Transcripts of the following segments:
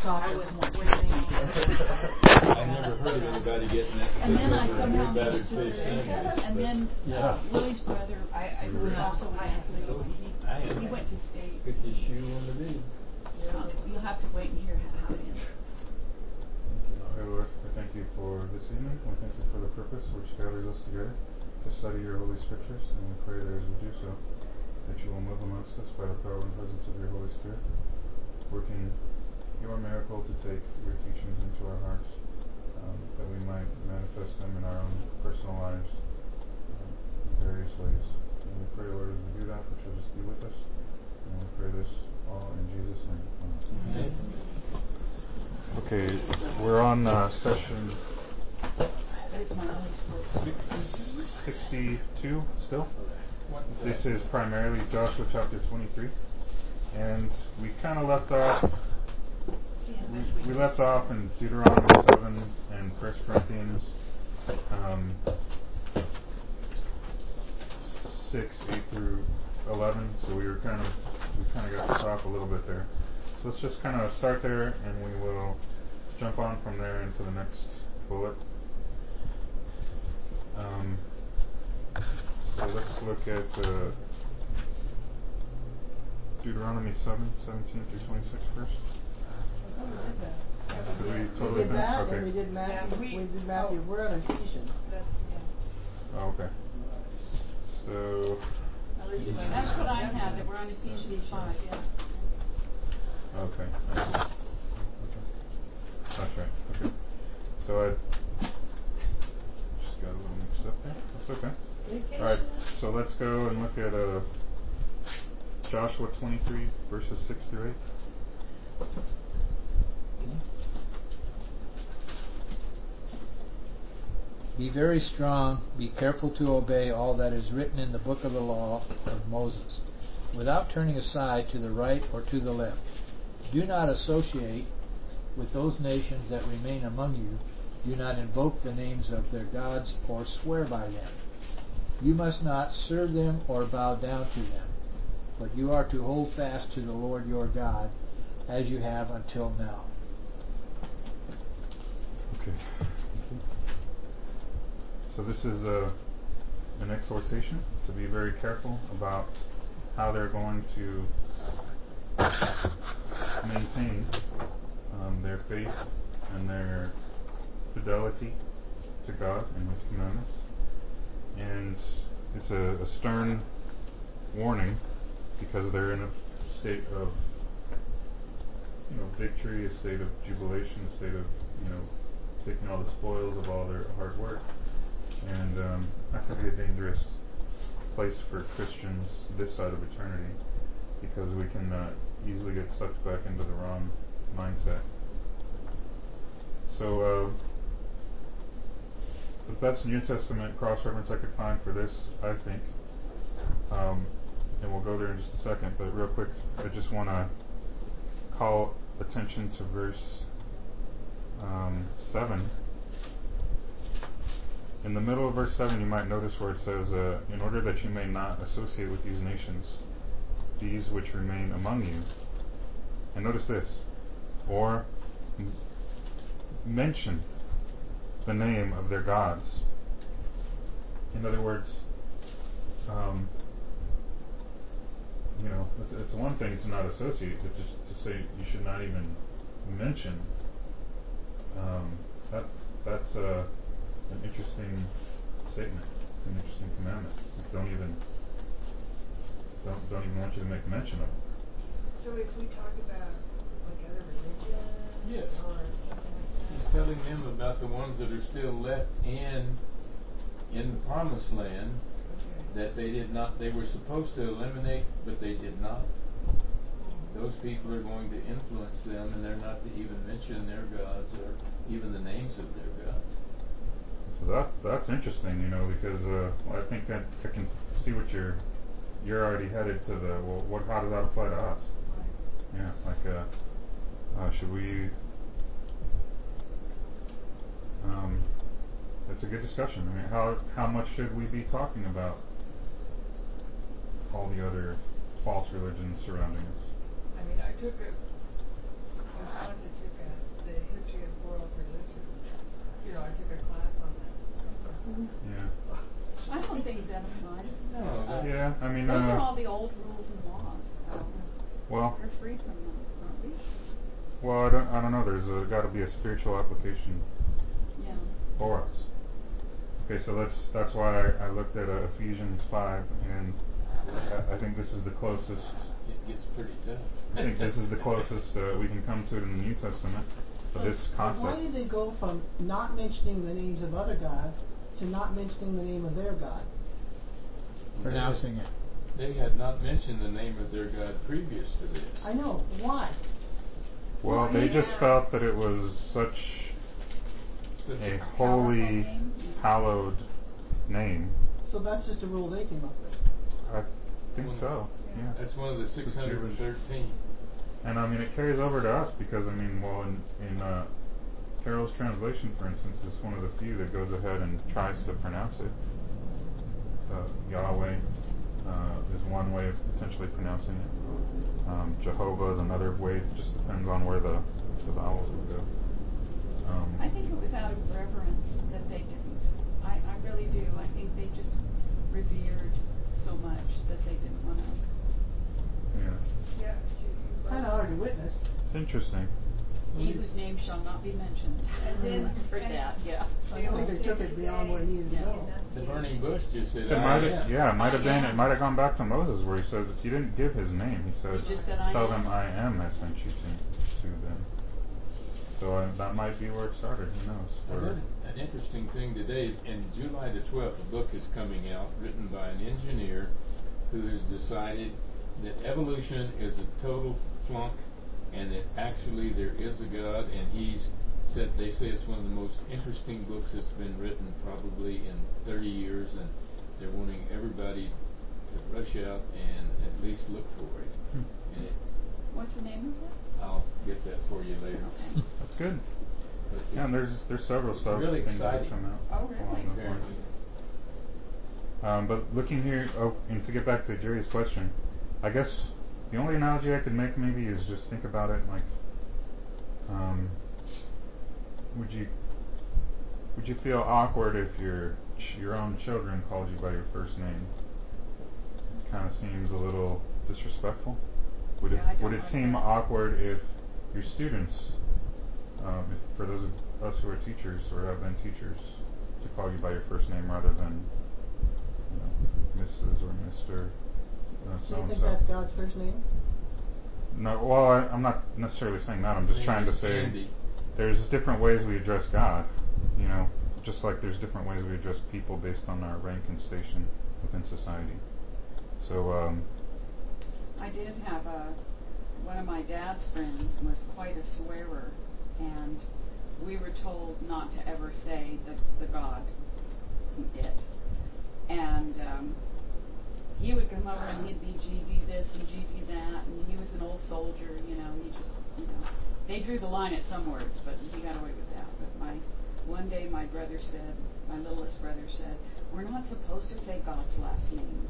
thought I this was morning. I never heard of anybody getting that And then I sick over somehow a battered fish sandwich. and then Willie's brother, who was also an athlete, he went to state. Get your shoe on the bed. You'll have to wait and hear how it ends. Dear Lord, I thank you for this evening. We thank you for the purpose which gathers us together to study your Holy Scriptures, and we pray that as we do so, that you will move amongst us by the power and presence of your Holy Spirit, working your miracle to take your teachings into our hearts, that we might manifest them in our own personal lives in various ways. And we pray, Lord, as we do that, that you'll just be with us, and we pray this all in Jesus' name. Amen. Okay, we're on session 62 still. This is primarily Joshua chapter 23, and we kind of left off. We left off in Deuteronomy 7 and 1 Corinthians 6, 8 through 11. So we kind of got this off a little bit there. So let's just kind of start there, and we will jump on from there into the next bullet. So let's look at Deuteronomy 7, 17 through 26 first. We did that, okay. and we did Matthew. We did Matthew. We're on Ephesians. Oh, okay. So That's what I had, that we're on Ephesians 5, yeah. okay. That's right. Okay. So I just got a little mixed up there. That's okay. All right. So let's go and look at Joshua 23 verses 6 through 8. Be very strong, be careful to obey all that is written in the book of the law of Moses, without turning aside to the right or to the left. Do not associate with those nations that remain among you. Do not invoke the names of their gods or swear by them. You must not serve them or bow down to them, but you are to hold fast to the Lord your God, as you have until now. Okay. So this is an exhortation to be very careful about how they're going to maintain their faith and their fidelity to God and His commandments. And it's a stern warning because they're in a state of victory, a state of jubilation, a state of taking all the spoils of all their hard work. And that can be a dangerous place for Christians this side of eternity, because we can easily get sucked back into the wrong mindset. So the best New Testament cross-reference I could find for this, I think, and we'll go there in just a second, but real quick, I just want to call attention to verse 7. In the middle of verse 7, you might notice where it says, in order that you may not associate with these nations, these which remain among you. And notice this, or mention the name of their gods. In other words, it's one thing to not associate, but just to say you should not even mention. That's an interesting statement. It's an interesting commandment. Don't even want you to make mention of it. So if we talk about like other religions, yes, or something like that, he's telling them about the ones that are still left in the promised land, that they were supposed to eliminate, but they did not. Those people are going to influence them, and they're not to even mention their gods or even the names of their gods. So that's interesting, because I think that I can see what you're already headed to the how does that apply to us? Yeah, like should we? It's a good discussion. I mean, how much should we be talking about all the other false religions surrounding us? I mean, I wanted to take leave that applies. No, that's- Yeah, I mean, Those are all the old rules and laws, so well, we're free from them, aren't we? well, I don't know. There's got to be a spiritual application Yeah. for us. Okay, so that's why I looked at Ephesians 5, and I think this is the closest. It gets pretty tough. I think this is the closest we can come to it in the New Testament. But this But why concept. did they go from not mentioning the names of other gods to not mentioning the name of their God? Pronouncing it. They had not mentioned the name of their God previous to this. I know. Why? Well, they just felt that it was such Such a Powerful holy, name. hallowed name. So that's just a rule they came up with. I think so. Yeah. That's one of the 613. And I mean, it carries over to us because I mean, well, in Carol's translation, for instance, is one of the few that goes ahead and tries to pronounce it. Yahweh is one way of potentially pronouncing it. Jehovah is another way. It just depends on where the vowels would go. I think it was out of reverence that they didn't. I really do. I think they just revered so much that they didn't want to. Yeah, Yeah, Kind of already witnessed. it's interesting. He whose name shall not be mentioned. And then- I've heard and- that, yeah. I think they took it beyond where it needed to go. The burning bush just said, It might "I have, am." yeah, it might have been. I It am. might have gone back to Moses where he says, if you didn't give his name, he said, He just said, "I tell am." them I am has sent you to them. So that might be where it started. Who knows? I read an interesting thing today. In July the 12th, a book is coming out written by an engineer who has decided that evolution is a total flunk and that actually there is a God, and they say it's one of the most interesting books that's been written probably in 30 years, and they're wanting everybody to rush out and at least look for it. And What's the name of it? I'll get that for you later. Okay. That's good. But Yeah, and it's there's several stuff really things that have exciting. come out. Oh, really? along those lines. Apparently. But looking here, and to get back to Jerry's question, I guess the only analogy I could make maybe is just think about it like, would you feel awkward if your own children called you by your first name? It kind of seems a little disrespectful. Would Yeah, I don't would it like seem that. awkward if your students, for those of us who are teachers or have been teachers, to call you by your first name rather than Mrs. or Mr. So you think so-and-so? that's God's first name? No, well, I'm not necessarily saying that. I'm just His trying name to is say Andy. there's different ways we address God. Just like there's different ways we address people based on our rank and station within society. So, I did have one of my dad's friends was quite a swearer, and we were told not to ever say the God, it. And he would come over and he'd be GD this and GD that, and he was an old soldier, he just, they drew the line at some words, but he got away with that. But one day my littlest brother said, we're not supposed to say God's last name.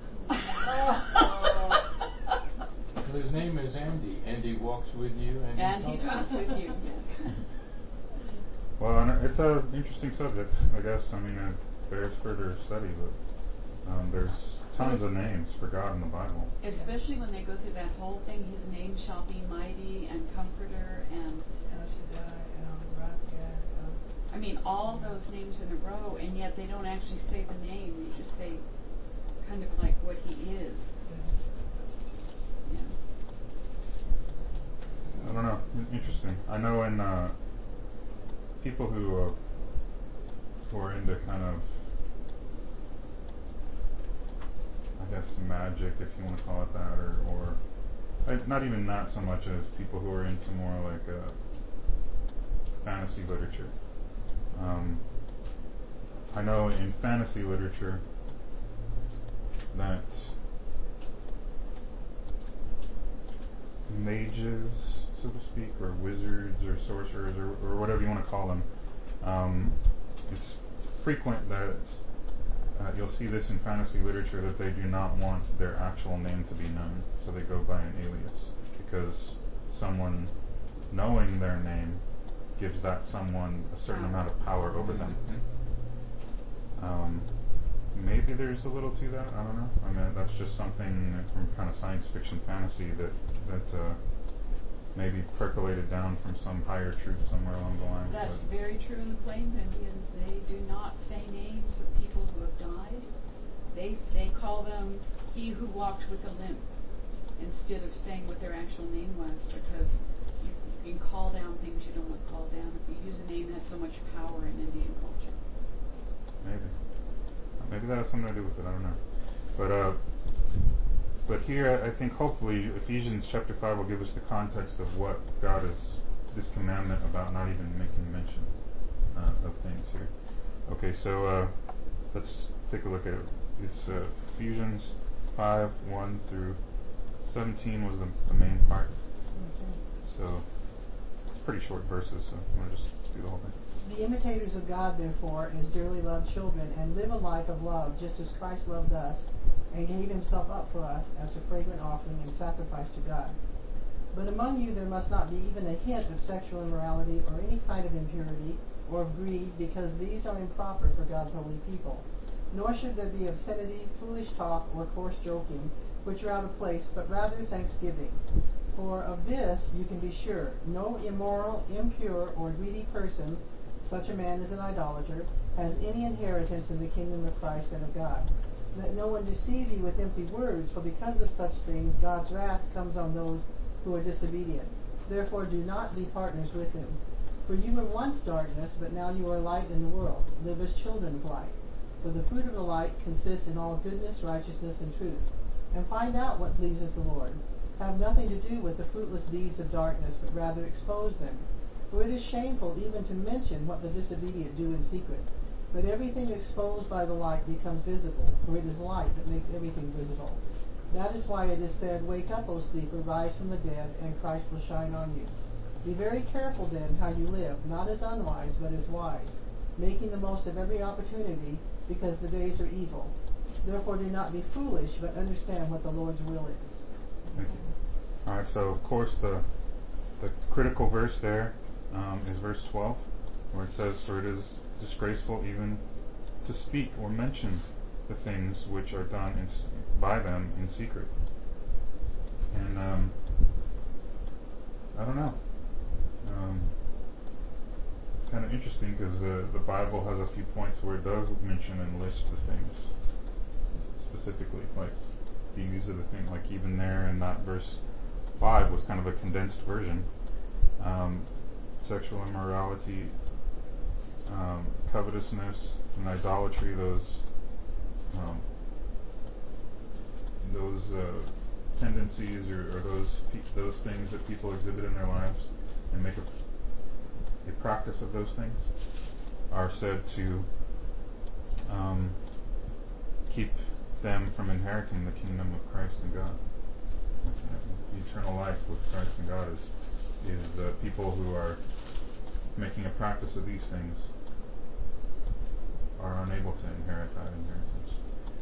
Well, his name is Andy. Andy walks with you, And he talks with you, yes. well, and it's an interesting subject, I guess. I mean, it bears further study, but there's tons of names for God in the Bible. Especially when they go through that whole thing, his name shall be mighty and comforter and El Shaddai, El Rapha, I mean all those names in a row, and yet they don't actually say the name, they just say kind of like what he is. Yeah. I don't know. Interesting. I know in people who are into kind of, I guess, magic, if you want to call it that, or not even that so much as people who are into more like fantasy literature. I know in fantasy literature that mages, so to speak, or wizards or sorcerers or whatever you want to call them, it's frequent that you'll see this in fantasy literature that they do not want their actual name to be known, so they go by an alias because someone knowing their name gives that someone a certain amount of power over them. maybe there's a little to that. I don't know. I mean, that's just something from kind of science fiction fantasy that maybe percolated down from some higher truth somewhere along the line. That's very true in the Plains Indians. They do not say names of people who have died. They call them he who walked with a limp instead of saying what their actual name was, because you can call down things you don't want called down. If you use a name, it has so much power in Indian culture. Maybe that has something to do with it. I don't know. But here, I think hopefully Ephesians chapter 5 will give us the context of what God is, this commandment about not even making mention of things here. Okay, so let's take a look at it. It's Ephesians 5, 1 through 17 was the main part. So it's pretty short verses, so I'm going to just do the whole thing. Be imitators of God, therefore, as dearly loved children, and live a life of love, just as Christ loved us and gave himself up for us as a fragrant offering and sacrifice to God. But among you there must not be even a hint of sexual immorality or any kind of impurity or of greed, because these are improper for God's holy people. Nor should there be obscenity, foolish talk, or coarse joking, which are out of place, but rather thanksgiving. For of this you can be sure, no immoral, impure, or greedy person, such a man as an idolater, has any inheritance in the kingdom of Christ and of God. Let no one deceive you with empty words, for because of such things God's wrath comes on those who are disobedient. Therefore do not be partners with him. For you were once darkness, but now you are light in the world. Live as children of light. For the fruit of the light consists in all goodness, righteousness, and truth. And find out what pleases the Lord. Have nothing to do with the fruitless deeds of darkness, but rather expose them. For it is shameful even to mention what the disobedient do in secret. But everything exposed by the light becomes visible, for it is light that makes everything visible. That is why it is said, Wake up, O sleeper, rise from the dead, and Christ will shine on you. Be very careful then how you live, not as unwise, but as wise, making the most of every opportunity, because the days are evil. Therefore do not be foolish, but understand what the Lord's will is. Thank you. Alright, so of course the critical verse there is verse 12, where it says, For it is disgraceful even to speak or mention the things which are done by them in secret. And I don't know. It's kind of interesting because the Bible has a few points where it does mention and list the things specifically, like these are the things, like even there in that verse 5 was kind of a condensed version. Sexual immorality, covetousness, and idolatry, those tendencies or those things that people exhibit in their lives and make a practice of those things are said to keep them from inheriting the kingdom of Christ and God. The eternal life with Christ and God is people who are making a practice of these things are unable to inherit that inheritance.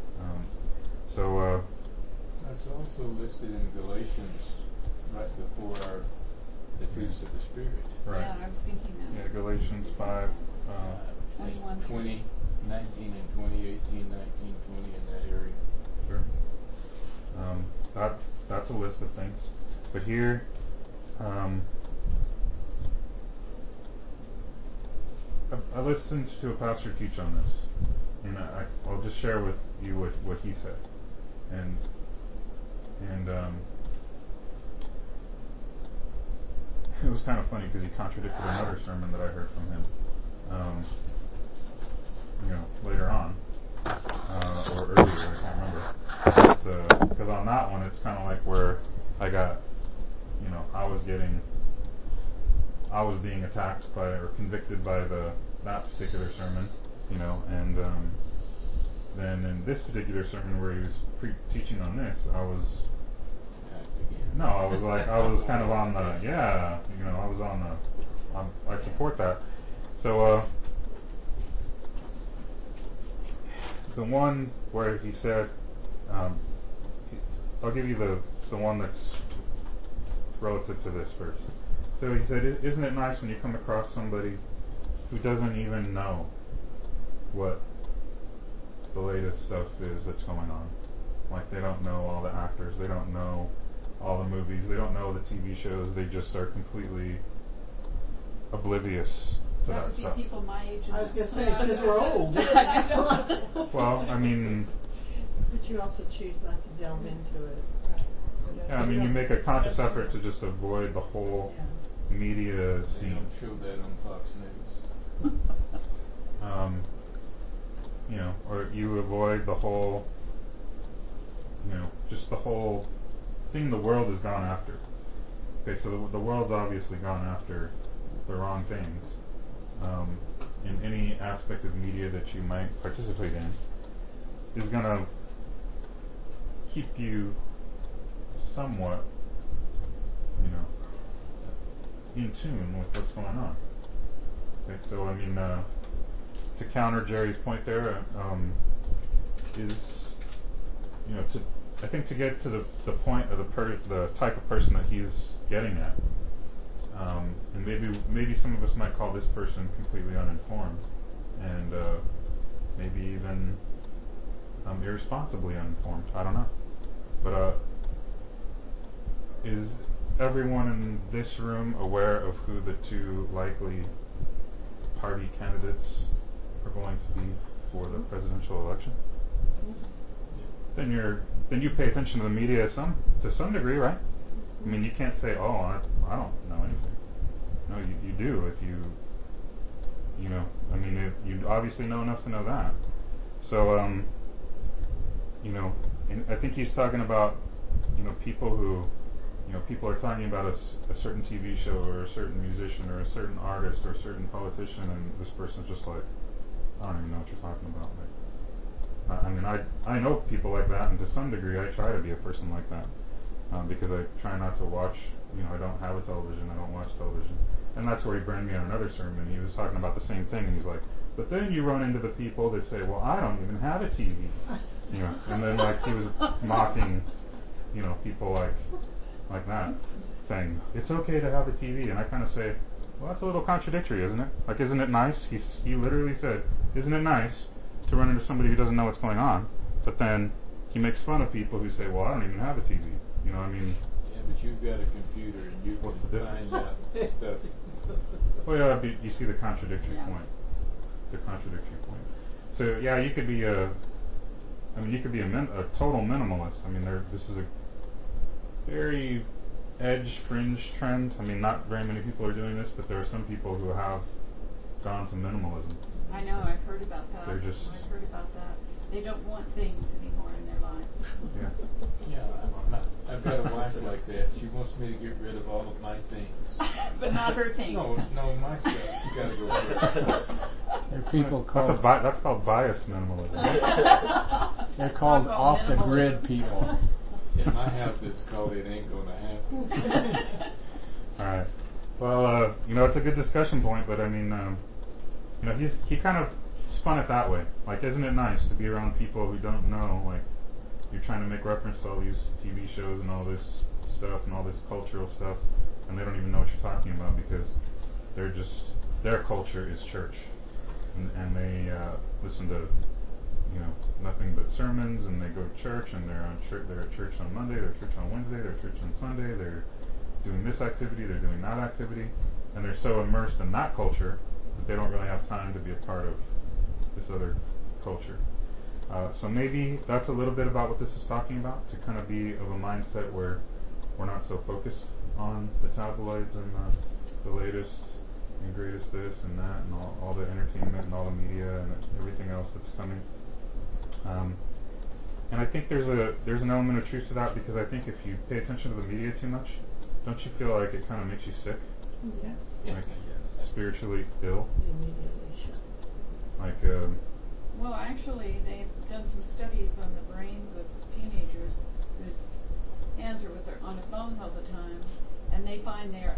That's also listed in Galatians right before the fruits of the Spirit. Right. Yeah, I was thinking that. Yeah, Galatians 5, 21. 20, 19 and 20, 18, 19, 20 in that area. Sure. That's a list of things. But here, I listened to a pastor teach on this, and I'll just share with you what he said. And it was kind of funny because he contradicted another sermon that I heard from him, later on, or earlier, I can't remember. Because on that one, it's kind of like where I got, I was being attacked by or convicted by that particular sermon, and then in this particular sermon where he was teaching on this, I was kind of on I support that. So the one where he said, I'll give you the one that's relative to this first. So he said, isn't it nice when you come across somebody who doesn't even know what the latest stuff is that's going on. Like they don't know all the actors, they don't know all the movies, they don't know the TV shows, they just are completely oblivious to That that would be stuff. people my age. I was going to say, it's because we're old. Well, I mean, But you also choose not to delve into it. yeah, I mean, you make a conscious effort to just avoid the whole media They scene. don't show that on Fox News. You know, or you avoid the whole, you know, just the whole thing the world has gone after. Okay, so the world's obviously gone after the wrong things. In any aspect of media that you might participate in is going to keep you somewhat, you know, in tune with what's going on. Okay, so I mean, to counter Jerry's point there, is, you know, I think to get to the point of the type of person that he's getting at, and maybe some of us might call this person completely uninformed, and maybe even irresponsibly uninformed. I don't know, but is everyone in this room aware of who the two likely party candidates are going to be for the presidential election? Then you pay attention to the media to some degree, right? I mean, you can't say, "Oh, I don't know anything." No, you do if you know. I mean, you obviously know enough to know that. So, you know, and I think he's talking about, you know, people who, you know, people are talking about a certain TV show or a certain musician or a certain artist or a certain politician, and this person's just like, I don't even know what you're talking about. Like, I mean, I know people like that, and to some degree, I try to be a person like that, because I try not to watch. You know, I don't have a television. I don't watch television, and that's where he burned me on another sermon. He was talking about the same thing, and he's like, but then you run into the people that say, well, I don't even have a TV, you know, and then like he was mocking, you know, people like that, saying it's okay to have a TV, and I kind of say, well, that's a little contradictory, isn't it? Like, isn't it nice? He literally said, isn't it nice to run into somebody who doesn't know what's going on? But then he makes fun of people who say, well, I don't even have a TV. You know, I mean. Yeah, but you've got a computer and you What's the can find out stuff. Well, yeah, but you see the contradictory Yeah. point. The contradictory point. So yeah, you could be a total minimalist. I mean, this is a very edge fringe trend. I mean, not very many people are doing this, but there are some people who have gone to minimalism. I know, I've heard about that. They're just. I've heard about that. They don't want things anymore in their lives. Yeah. Yeah, I've got a wife like that. She wants me to get rid of all of my things. But not her things. No, my stuff. It's got to go first. There are people called That's called bias minimalism. they're called off the grid people. In my house, it's called "It Ain't Gonna Happen." All right. Well, you know, it's a good discussion point, but I mean, you know, he kind of spun it that way. Like, isn't it nice to be around people who don't know? Like, you're trying to make reference to all these TV shows and all this stuff and all this cultural stuff, and they don't even know what you're talking about because their culture is church, and they listen to, you know, nothing but sermons, and they go to church, and they're at church on Monday, they're at church on Wednesday, they're at church on Sunday, they're doing this activity, they're doing that activity, and they're so immersed in that culture that they don't really have time to be a part of this other culture. So maybe that's a little bit about what this is talking about, to kind of be of a mindset where we're not so focused on the tabloids and the latest and greatest this and that and all the entertainment and all the media and everything else that's coming. And I think there's an element of truth to that, because I think if you pay attention to the media too much, don't you feel like it kind of makes you sick? Yeah. Like Yes. spiritually ill? You immediately shut. Like, Well, actually, they've done some studies on the brains of teenagers whose hands are on their phones all the time, and they find their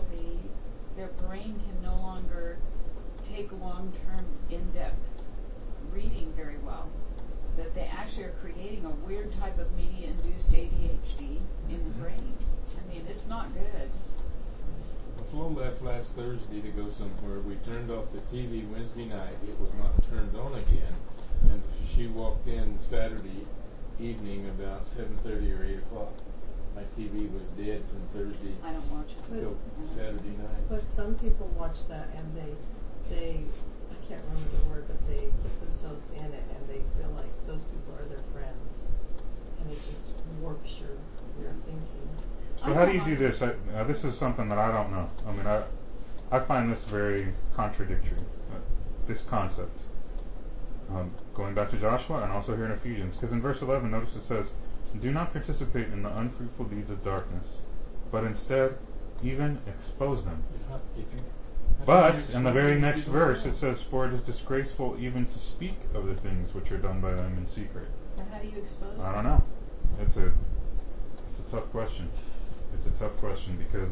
brain can no longer take long-term, in-depth reading very well. That they actually are creating a weird type of media-induced ADHD in the brains. I mean, it's not good. Flo left last Thursday to go somewhere. We turned off the TV Wednesday night. It was not turned on again And she walked in Saturday evening about 7:30 or 8 o'clock. My TV was dead from Thursday I don't watch it. till Saturday night. But some people watch that and they I can't remember the word, but they put themselves in it and they feel like those people are their friends, and it just warps your thinking. So how do you do this? This is something that I don't know. I mean, I find this very contradictory, this concept. Going back to Joshua and also here in Ephesians, because in verse 11, notice it says, "Do not participate in the unfruitful deeds of darkness, but instead even expose them." But in the very next verse, it says, "For it is disgraceful even to speak of the things which are done by them in secret." But how do you expose I them? don't know. It's a tough question. It's a tough question because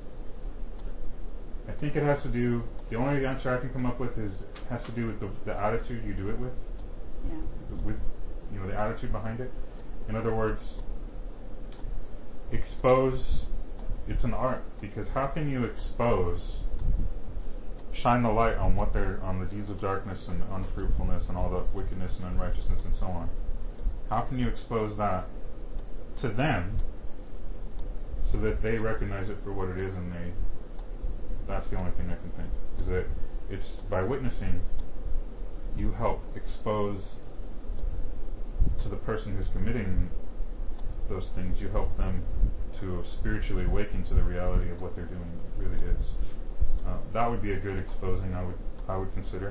I think it has to do. The only answer I can come up with has to do with the attitude you do it with. Yeah. With the attitude behind it. In other words, expose. It's an art, because how can you shine the light on on the deeds of darkness and unfruitfulness and all the wickedness and unrighteousness and so on? How can you expose that to them so that they recognize it for what it is, and that's the only thing I can think. Is that it's by witnessing you help expose to the person who's committing those things, you help them to spiritually awaken to the reality of what they're doing really is. That would be a good exposing, I would consider.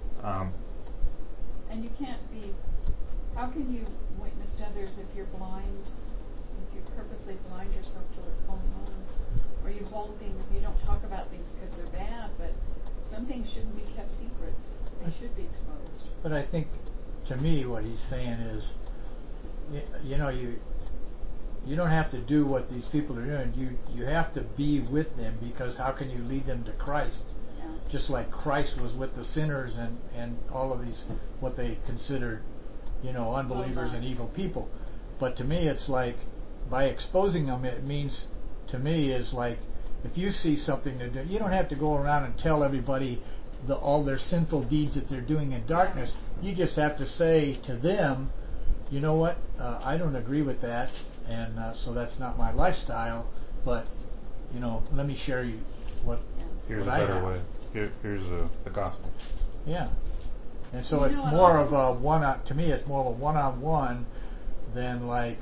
And you can't be. How can you witness to others if you're blind? If you purposely blind yourself to what's going on, or you hold things, you don't talk about things because they're bad, but some things shouldn't be kept secrets. They should be exposed. But I think, to me, what he's saying is, you don't have to do what these people are doing. You have to be with them, because how can you lead them to Christ? Yeah. Just like Christ was with the sinners and all of these, what they considered, unbelievers and evil people. But to me, it's like, by exposing them, it means, to me, is like, if you see something they're doing, you don't have to go around and tell everybody all their sinful deeds that they're doing in darkness. You just have to say to them, you know what, I don't agree with that, and so that's not my lifestyle, but, let me share you what Here's what a I better have. way. Here's the gospel. Yeah. And so it's more of a to me, it's more of a one-on-one than like,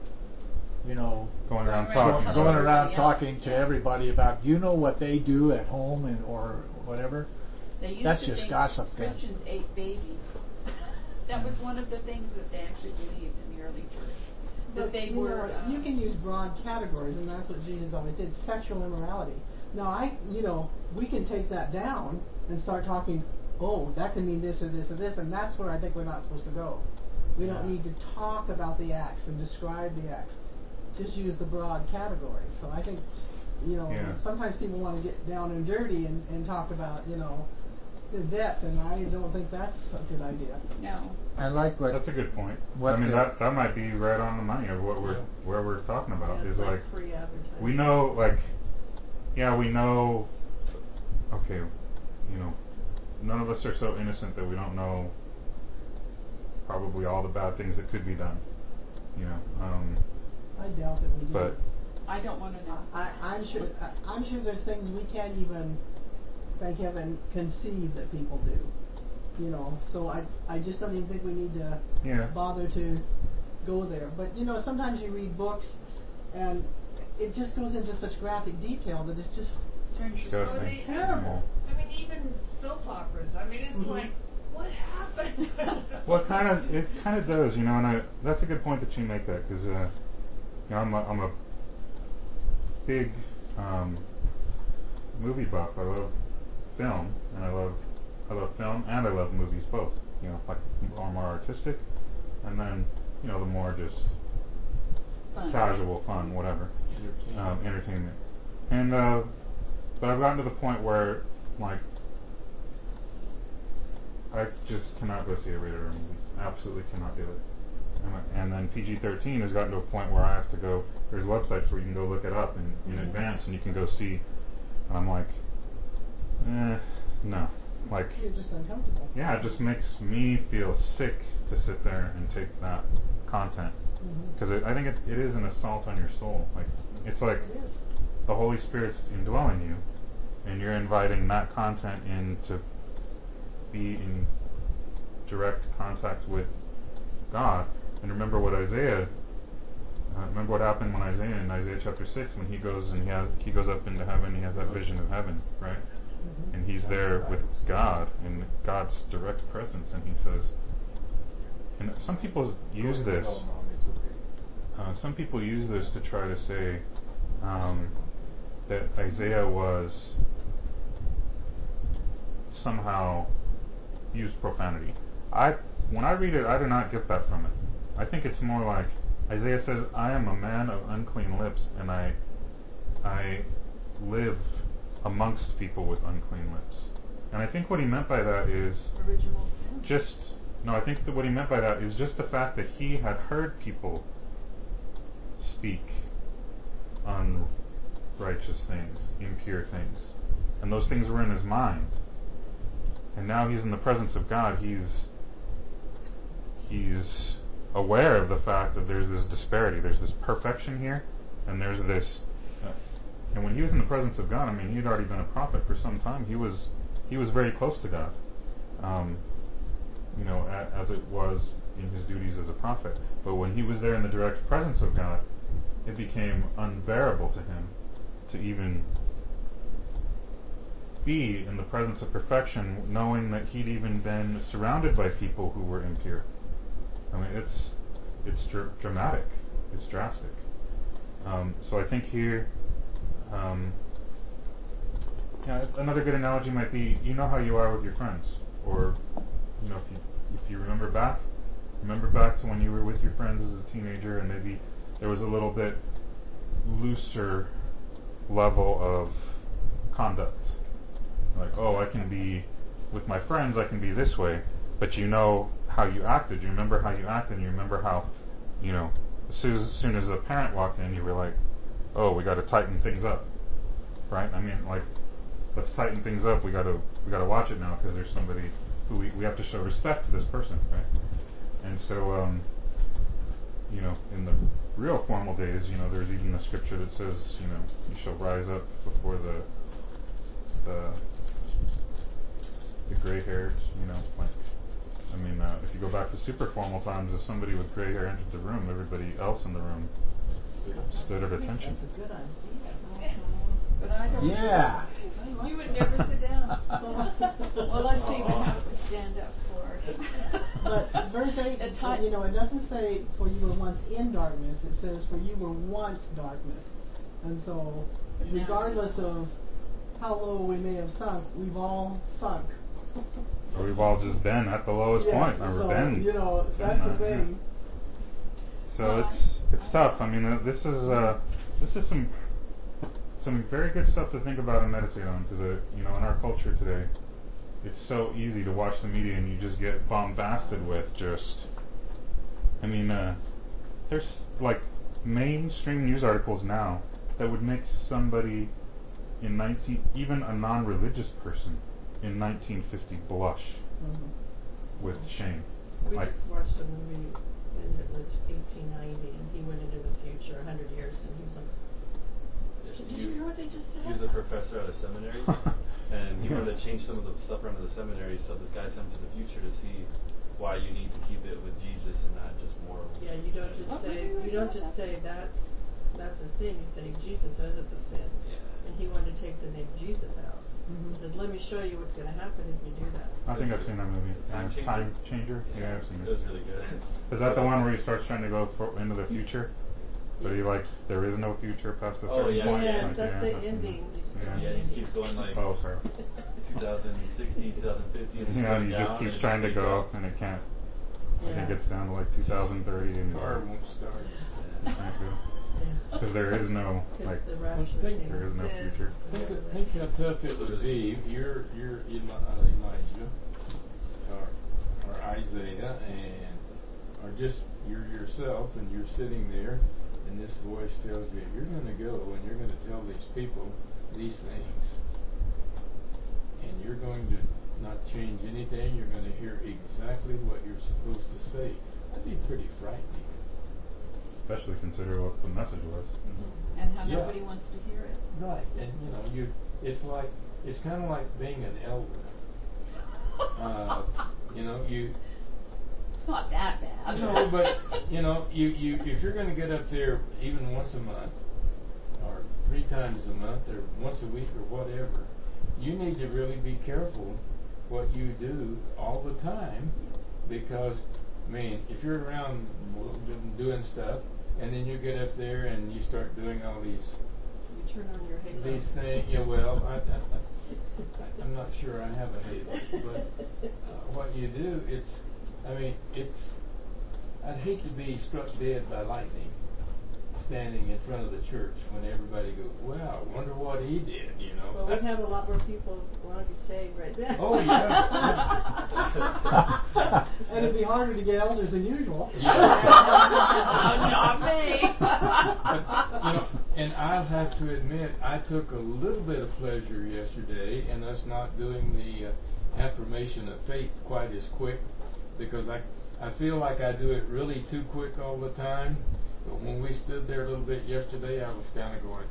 Going around talking to everybody about, what they do at home or whatever. They used That's to just think gossip then. Christians ate babies. That was one of the things that they actually believed in the early church. That they were. You can use broad categories, and that's what Jesus always did. Sexual immorality. Now, we can take that down and start talking. Oh, that can mean this or this or this, and that's where I think we're not supposed to go. We don't need to talk about the acts and describe the acts. Just use the broad categories. So I think, sometimes people want to get down and dirty and talk about, the depth, and I don't think that's a good idea. No. I like what. That's a good point. That might be right on the money of what where we're talking about. Yeah, is like free advertising. We know, we know. Okay, none of us are so innocent that we don't know probably all the bad things that could be done. I doubt that we do. But I don't want to know. I'm sure there's things we can't even, thank heaven, conceive that people do. So I just don't even think we need to bother to go there. But sometimes you read books and it just goes into such graphic detail that it's just disgusting. terrible. I mean, even soap operas. I mean, it's like, what happened? Well, it kind of does, and that's a good point that you make that, because I'm a big movie buff. I love film, and I love film and I love movies both. Like more artistic, and then the more just casual fun, whatever, entertainment. And but I've gotten to the point where I just cannot go see a rated R movie. Absolutely cannot do it. And then PG-13 has gotten to a point where I have to go. There's websites where you can go look it up in advance, and you can go see. And I'm like, no. like, You're just uncomfortable. yeah, it just makes me feel sick to sit there and take that content. Because I think it is an assault on your soul. Like, it's like It is. the Holy Spirit's indwelling you, and you're inviting that content in to be in direct contact with God. And remember what remember what happened when in Isaiah chapter 6, when he goes and he goes up into heaven, he has that vision of heaven, right? And he's there with God in God's direct presence, and he says, and some people use this. Some people use this to try to say that Isaiah was somehow used profanity. When I read it, I do not get that from it. I think it's more like Isaiah says, "I am a man of unclean lips, and I live amongst people with unclean lips." And I think what he meant by that is Original sin. I think that what he meant by that is just the fact that he had heard people speak unrighteous things, impure things, and those things were in his mind. And now he's in the presence of God. He's aware of the fact that there's this disparity, there's this perfection here, and there's this. And when he was in the presence of God, I mean, he'd already been a prophet for some time. He was very close to God, as it was in his duties as a prophet. But when he was there in the direct presence of God, it became unbearable to him to even be in the presence of perfection, knowing that he'd even been surrounded by people who were impure. I mean, it's dramatic, it's drastic. So I think here, another good analogy might be, you know how you are with your friends, or if you remember back to when you were with your friends as a teenager, and maybe there was a little bit looser level of conduct. Like, I can be with my friends, I can be this way, but you know how you acted. You remember how you acted, and you remember how, as soon as a parent walked in, you were like, we got to tighten things up, right? I mean, like, let's tighten things up. We got to watch it now because there's somebody who we have to show respect to this person, right? And so, in the real formal days, there's even a scripture that says, you shall rise up before the gray-haired, if you go back to super formal times, if somebody with gray hair entered the room, everybody else in the room stood at attention. That's a good idea. But I don't. Yeah. You would never sit down. Well, let's even have to stand up for. But verse 8, It's it doesn't say for you were once in darkness. It says for you were once darkness. And so, regardless of how low we may have sunk, we've all sunk. Or we've all just been at the lowest point. Or so, been. That's the thing. So it's tough. I mean, this is some very good stuff to think about and meditate on, because in our culture today, it's so easy to watch the media and you just get bombasted with there's like mainstream news articles now that would make somebody even a non-religious person in 1950 blush with shame. We just watched a movie, and it was 1890, and he went into the future 100 years, and he was like, did you hear what they just said? He was a professor at a seminary, and he wanted to change some of the stuff around the seminary, so this guy sent him to the future to see why you need to keep it with Jesus and not just morals. Yeah, you don't just say that's a sin. You say Jesus says it's a sin. Yeah. And he wanted to take the name Jesus out. He said, let me show you what's going to happen if you do that. I think I've seen that movie. Time Changer? Yeah, I've seen it. It was really good. Is that the one where he starts trying to go into the future? But there is no future past a certain point. Yeah, that's the ending. Yeah, he keeps going like 2016, 2050, and he just keeps trying to go, and it can't. I think it's down to like 2030, and Car won't start. You can't go. Because there is no there is no future. Think how tough it would be. You're Elijah or Isaiah, or just you're yourself, and you're sitting there, and this voice tells you you're going to go and you're going to tell these people these things, and you're going to not change anything. You're going to hear exactly what you're supposed to say. That'd be pretty frightening. Especially consider what the message was. And how Yeah. nobody wants to hear it. Right. And it's kind of like being an elder. It's not that bad. No, but you if you're going to get up there even once a month, or 3 times a month, or once a week, or whatever, you need to really be careful what you do all the time, because if you're around doing stuff, and then you get up there and you start doing all these You turn on your halo. these things. Yeah, well, I'm not sure I have a halo, but what you do, I'd hate to be struck dead by lightning, standing in front of the church when everybody goes, "Wow, wonder what he did," Well, we'd have a lot more people want to be saved right then. Oh yeah. And it'd be harder to get elders than usual. Not me. But, and I'll have to admit, I took a little bit of pleasure yesterday in us not doing the affirmation of faith quite as quick, because I feel like I do it really too quick all the time. But when we stood there a little bit yesterday, I was kind of going,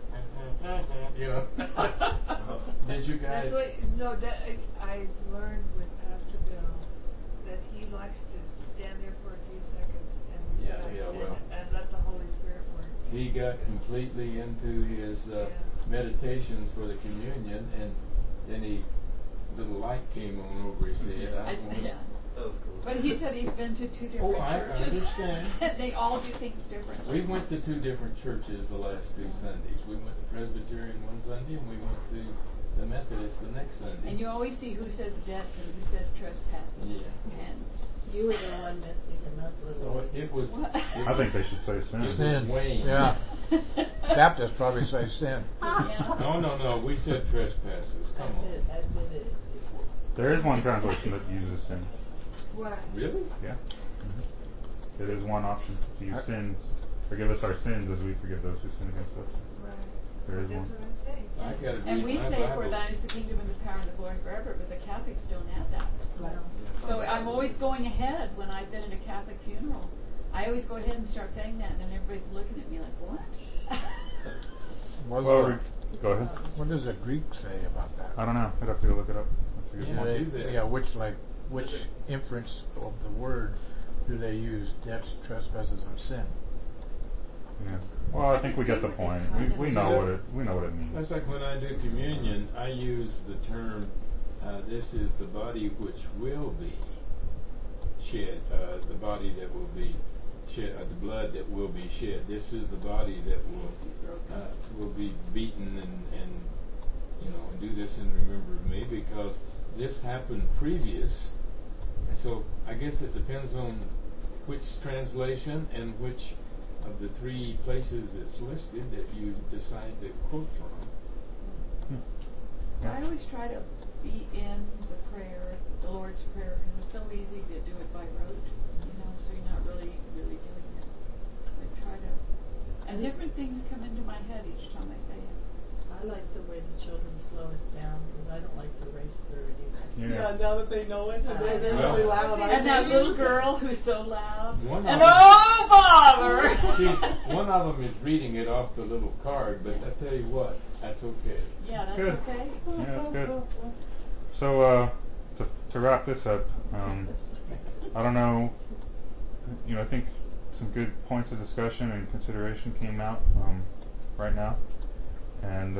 Did you guys? I learned with Pastor Bill that he likes to stand there for a few seconds and let the Holy Spirit work. He got completely into his meditations for the communion, and then little light came on over his head. That was cool. But he said he's been to 2 different I churches. understand. They all do things differently. We went to 2 different churches the last 2 Sundays. We went to Presbyterian one Sunday, and we went to the Methodist the next Sunday. And you always see who says debts and who says trespasses. Yeah. And You were the one messing him up a little bit. It was. I think they should say sin. Sin. Wayne. Yeah. Baptists probably say sin. Yeah. No. We said trespasses. Come on. I did it. There is one translation that uses sin. What? Really? Yeah. It is one option to use sins. Forgive us our sins as we forgive those who sin against us. Right. There is That's one. what I say. I gotta And read we my say, Bible. for thine is the kingdom and the power and the glory forever, but the Catholics don't have that. So I'm always going ahead when I've been at a Catholic funeral. I always go ahead and start saying that, and then everybody's looking at me like, what? Go ahead. What does the Greek say about that? I don't know. I'd have to go look it up. That's a good Yeah. point. do that. Yeah, which inference of the word do they use? Debts, trespasses, and sin. Yeah. Well, I think we get the point. We know what it means. That's like when I do communion, I use the term, this is the body which will be shed, the body that will be shed, the blood that will be shed. This is the body that will be beaten, and do this in remember of me, because this happened previous. And so I guess it depends on which translation and which of the 3 places it's listed that you decide to quote from. I always try to be in the prayer, the Lord's Prayer, because it's so easy to do it by rote, so you're not really doing it. I try to, and different things come into my head each time I say it. I like the way the children slow us down because I don't like to race through it either. Yeah. Now that they know it, and they're Well, really loud. And that little girl who's so loud. One And of them- oh, bother! One of them is reading it off the little card, but I tell you what, that's okay. Yeah, that's Good. okay. Yeah, it's good. So, to wrap this up, I don't know, I think some good points of discussion and consideration came out right now, and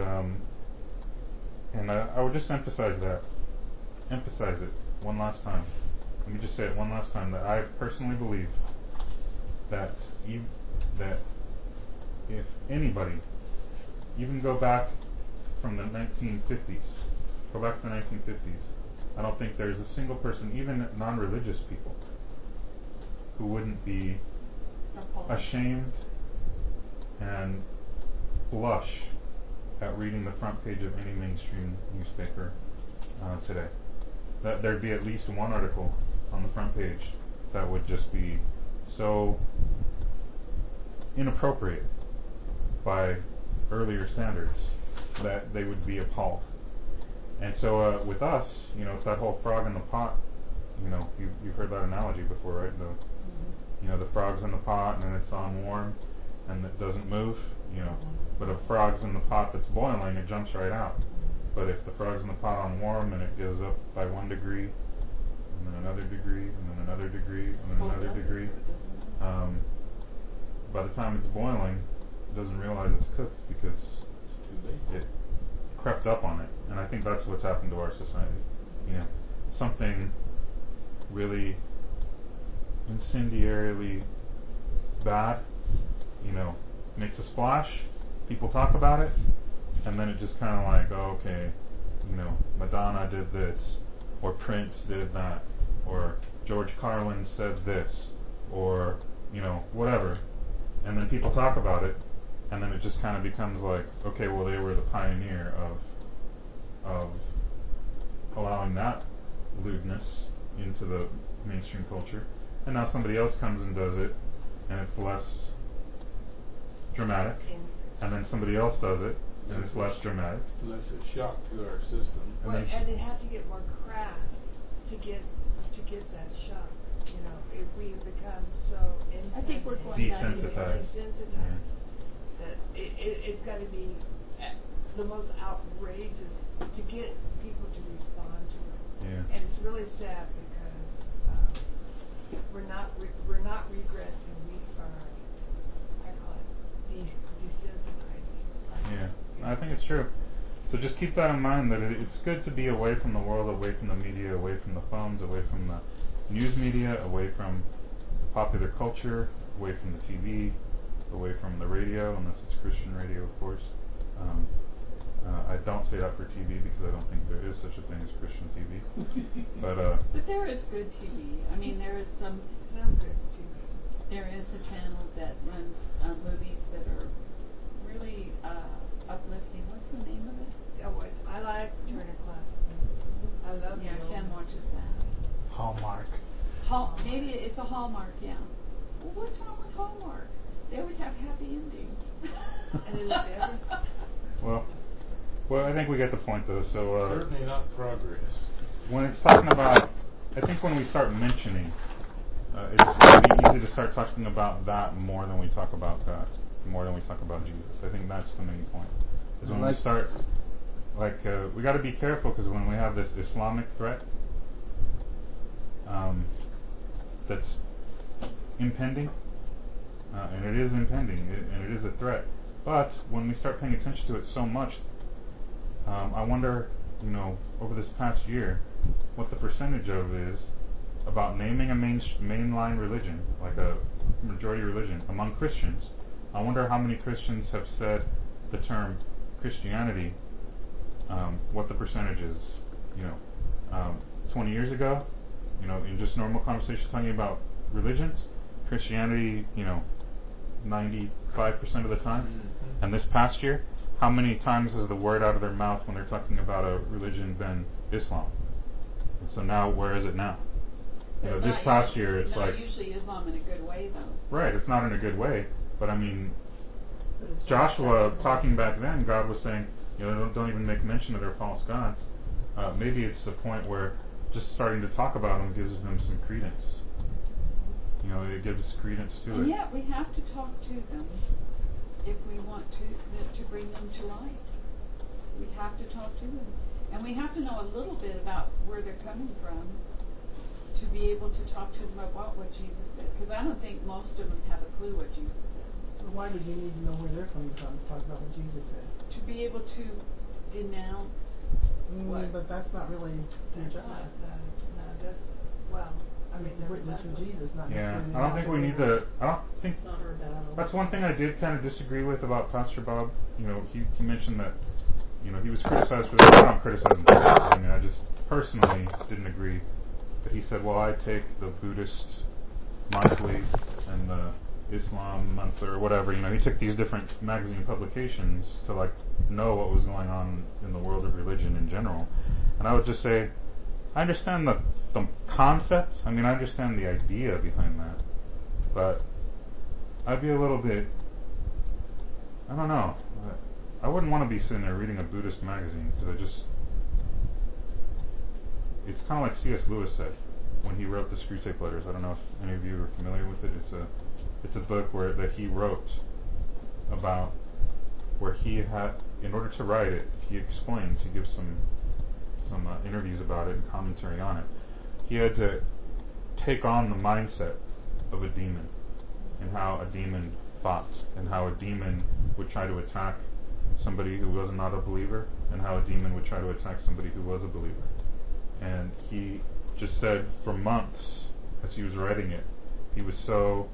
I would just emphasize it one last time. Let me just say it one last time, that I personally believe that if anybody, even go back from the 1950s, I don't think there's a single person, even non-religious people, who wouldn't be ashamed and blush at reading the front page of any mainstream newspaper today. That there'd be at least one article on the front page that would just be so inappropriate by earlier standards that they would be appalled. And so with us, it's that whole frog in the pot. You've heard that analogy before, right? The frog's in the pot and then it's on warm and it doesn't move. But if frog's in the pot that's boiling, it jumps right out. But if the frog's in the pot on warm and it goes up by 1 degree, and then another degree, and then another degree, and then another degree, by the time it's boiling, it doesn't realize it's cooked because It's too late. it crept up on it. And I think that's what's happened to our society. Something really incendiarily bad, makes a splash, people talk about it, and then it just kind of like, oh, okay, Madonna did this, or Prince did that, or George Carlin said this, or, whatever. And then people talk about it, and then it just kind of becomes like, okay, well, they were the pioneer of allowing that lewdness into the mainstream culture. And now somebody else comes and does it, and it's less dramatic. And then somebody else does it, and it's less dramatic. It's less a shock to our system. And it has to get more crass to get that shock. If we have become so I think we're going desensitized. That it's got to be the most outrageous to get people to respond to it. Yeah. And it's really sad because we're not regressing. We are, I call it desensitizing. Yeah, I think it's true. So just keep that in mind, that it's good to be away from the world, away from the media, away from the phones, away from the news media, away from popular culture, away from the TV, away from the radio, unless it's Christian radio, of course. I don't say that for TV because I don't think there is such a thing as Christian TV. But there is good TV. I mean, there is some good TV. There is a channel that runs movies that are really uplifting. What's the name of it? I like Turner Classic. I love Yeah, Ken watches that. Hallmark. Maybe it's a Hallmark, yeah. Well, what's wrong with Hallmark? They always have happy endings. And it is everything. Well, I think we get the point, though. So certainly not progress. When it's talking about, I think when we start mentioning, it's going to be easy to start talking about that more than we talk about God, more than we talk about Jesus. I think that's the main point. Is when we start, we got to be careful, because when we have this Islamic threat that's impending, and it is impending, and it is a threat. But when we start paying attention to it so much, I wonder, over this past year, what the percentage of is about naming a mainline religion, like a majority religion, among Christians. I wonder how many Christians have said the term Christianity, what the percentage is. 20 years ago, in just normal conversation talking about religions, Christianity, 95% of the time. Mm-hmm. And this past year, how many times has the word out of their mouth when they're talking about a religion been Islam? And so now, where is it now? This past year, it's not usually Islam in a good way, though. Right, it's not in a good way. But I mean, Joshua talking back then, God was saying, don't even make mention of their false gods. Maybe it's the point where just starting to talk about them gives them some credence. It gives credence to it. And yet we have to talk to them if we want to bring them to light. We have to talk to them. And we have to know a little bit about where they're coming from to be able to talk to them about what Jesus said. Because I don't think most of them have a clue what Jesus said. But why would you need to know where they're coming from to talk about what Jesus said? To be able to denounce what? But that's not really your job. Witness for Jesus, not necessarily. I don't think we need to. I don't think it's not our battle. That's one thing I did kind of disagree with about Pastor Bob. He mentioned that he was criticized for that. I don't criticize him. I mean, I just personally didn't agree. But he said, well, I take the Buddhist monthly and the Islam monthly or whatever. He took these different magazine publications to know what was going on in the world of religion in general. And I would just say, I understand the concept. I mean, I understand the idea behind that. But I'd be a little bit, I don't know. I wouldn't want to be sitting there reading a Buddhist magazine, because it's kind of like C.S. Lewis said when he wrote the Screwtape Letters. I don't know if any of you are familiar with it. It's a book that he wrote about where he had, in order to write it, he explains, he gives some interviews about it and commentary on it. He had to take on the mindset of a demon and how a demon thought and how a demon would try to attack somebody who was not a believer and how a demon would try to attack somebody who was a believer. And he just said for months as he was writing it, he was so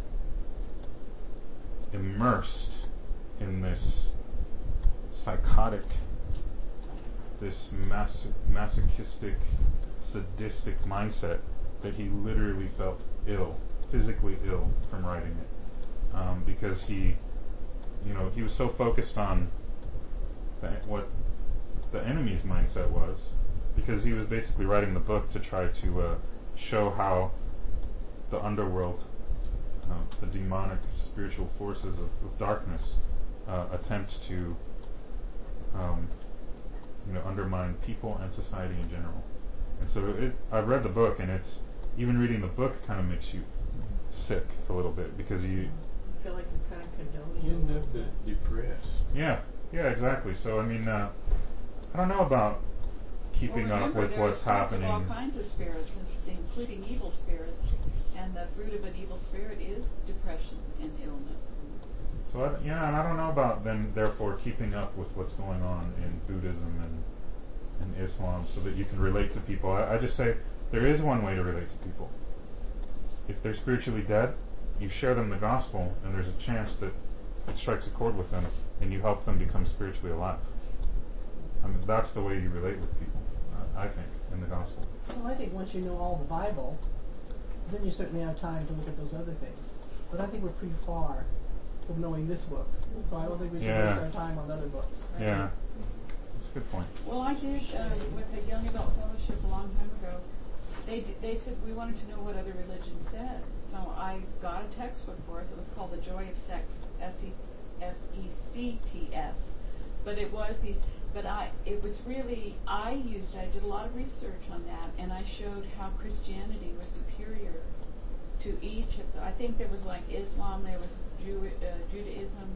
immersed in this psychotic, this masochistic, sadistic mindset that he literally felt ill, physically ill from writing it, because he was so focused on what the enemy's mindset was, because he was basically writing the book to try to show how the underworld, the demonic spiritual forces of darkness attempt to undermine people and society in general. And so I've read the book, and it's even reading the book kind of makes you sick a little bit, because you feel like you're kind of condoning you end up depressed. Yeah, exactly. So I mean, I don't know about keeping up with what's happening. All kinds of spirits, including evil spirits, and the fruit of an evil spirit is depression and illness. So and I don't know about then therefore keeping up with what's going on in Buddhism and Islam so that you can relate to people. I just say there is one way to relate to people. If they're spiritually dead, you share them the gospel, and there's a chance that it strikes a chord with them, and you help them become spiritually alive. I mean, that's the way you relate with people, I think, in the gospel. Well, I think once you know all the Bible, then you certainly have time to look at those other things. But I think we're pretty far from knowing this book, so I don't think we should waste our time on other books. Yeah, that's a good point. Well, I did with the Young Adult Fellowship a long time ago. They said we wanted to know what other religions said, so I got a textbook for us. It was called The Joy of Sex, SECTS, but it was these. But I did a lot of research on that, and I showed how Christianity was superior to each of the, I think there was like Islam, there was Judaism,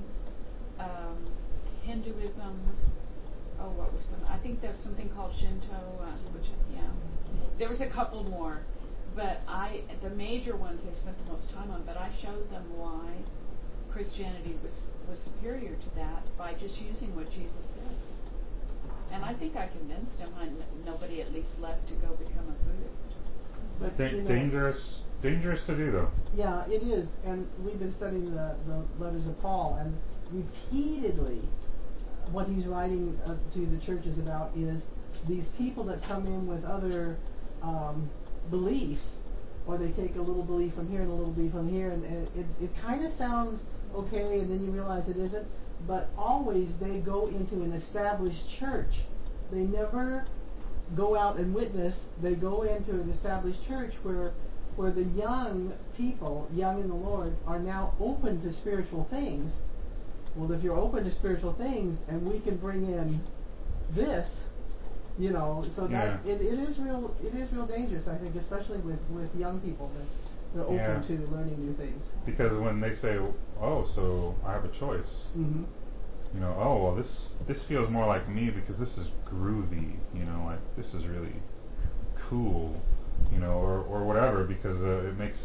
Hinduism, I think there was something called Shinto, there was a couple more, but the major ones I spent the most time on, but I showed them why Christianity was superior to that by just using what Jesus said. And I think I convinced him. Nobody at least left to go become a Buddhist. But, dangerous to do, though. Yeah, it is. And we've been studying the letters of Paul, and repeatedly what he's writing to the churches about is these people that come in with other beliefs, or they take a little belief from here and a little belief from here, and it kind of sounds okay, and then you realize it isn't. But always they go into an established church. They never go out and witness. They go into an established church where the young people, young in the Lord, are now open to spiritual things. Well, if you're open to spiritual things, and we can bring in this, so that it is real dangerous, I think, especially with young people that are open to learning new things. Because when they say, "Oh, so I have a choice," "Oh, well, this feels more like me because this is groovy," like this is really cool, or whatever, because it makes,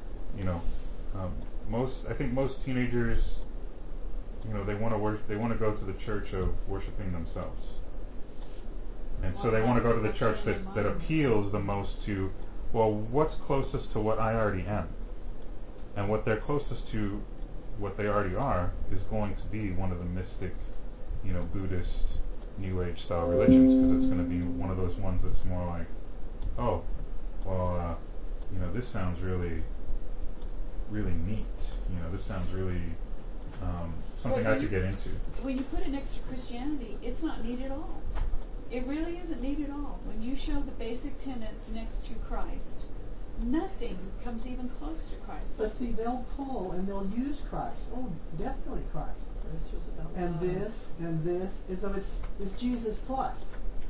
I think most teenagers, they want to go to the church of worshiping themselves. And so they want to go to the church that appeals the most to, well, what's closest to what I already am? And what they're closest to, what they already are, is going to be one of the mystic, Buddhist, New Age style religions, because it's going to be one of those ones that's more like, oh, well, this sounds really, really neat. This sounds really something I could get into. When you put it next to Christianity, it's not neat at all. It really isn't neat at all. When you show the basic tenets next to Christ, nothing comes even close to Christ. But see, they'll pull and they'll use Christ. Oh, definitely Christ. It's just about and this, so it's Jesus plus.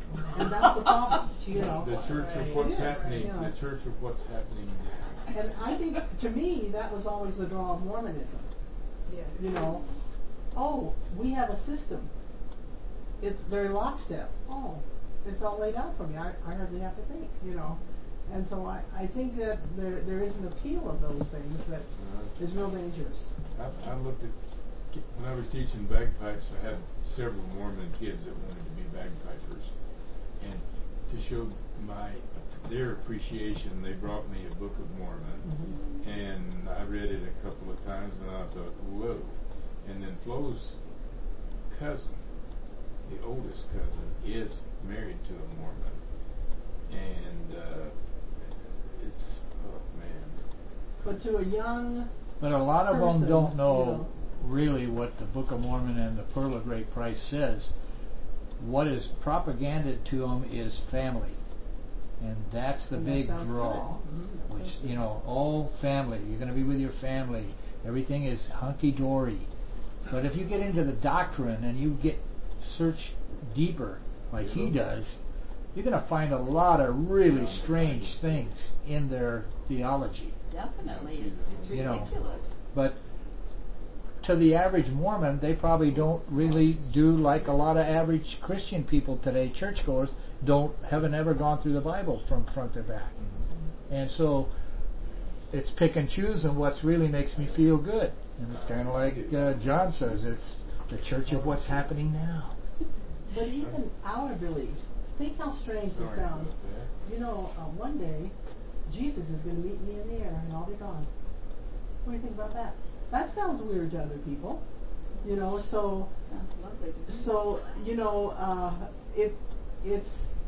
And that's the problem, you know. The church of what's happening. You know. The church of what's happening now. And I think, to me, that was always the draw of Mormonism. Yeah. You know, oh, we have a system. It's very lockstep. Oh, it's all laid out for me. I hardly have to think, you know. And so I think that there is an appeal of those things that is real dangerous. I looked at, when I was teaching bagpipes, I had several Mormon kids that wanted to be bagpipers. And to show their appreciation, they brought me a Book of Mormon. Mm-hmm. And I read it a couple of times, and I thought, whoa. And then Flo's cousin, the oldest cousin, is married to a Mormon. And it's, oh man. But to a young But a lot of person, them don't know, you know really what the Book of Mormon and the Pearl of Great Price says. What is propaganded to them is family. And that's the big draw. Mm-hmm. Which, you know, all family. You're going to be with your family. Everything is hunky-dory. But if you get into the doctrine and you search deeper, like he does, you're going to find a lot of really strange things in their theology. Definitely. It's You know, ridiculous. but to the average Mormon, they probably don't really do like a lot of average Christian people today, churchgoers, haven't ever gone through the Bible from front to back. Mm-hmm. And so it's pick and choose and what really makes me feel good. And it's kind of like John says, it's the church of what's happening now. But even our beliefs, think how strange this sounds. You know, one day, Jesus is going to meet me in the air and I'll be gone. What do you think about that? That sounds weird to other people. You know, so... Sounds lovely to me. So, you know, if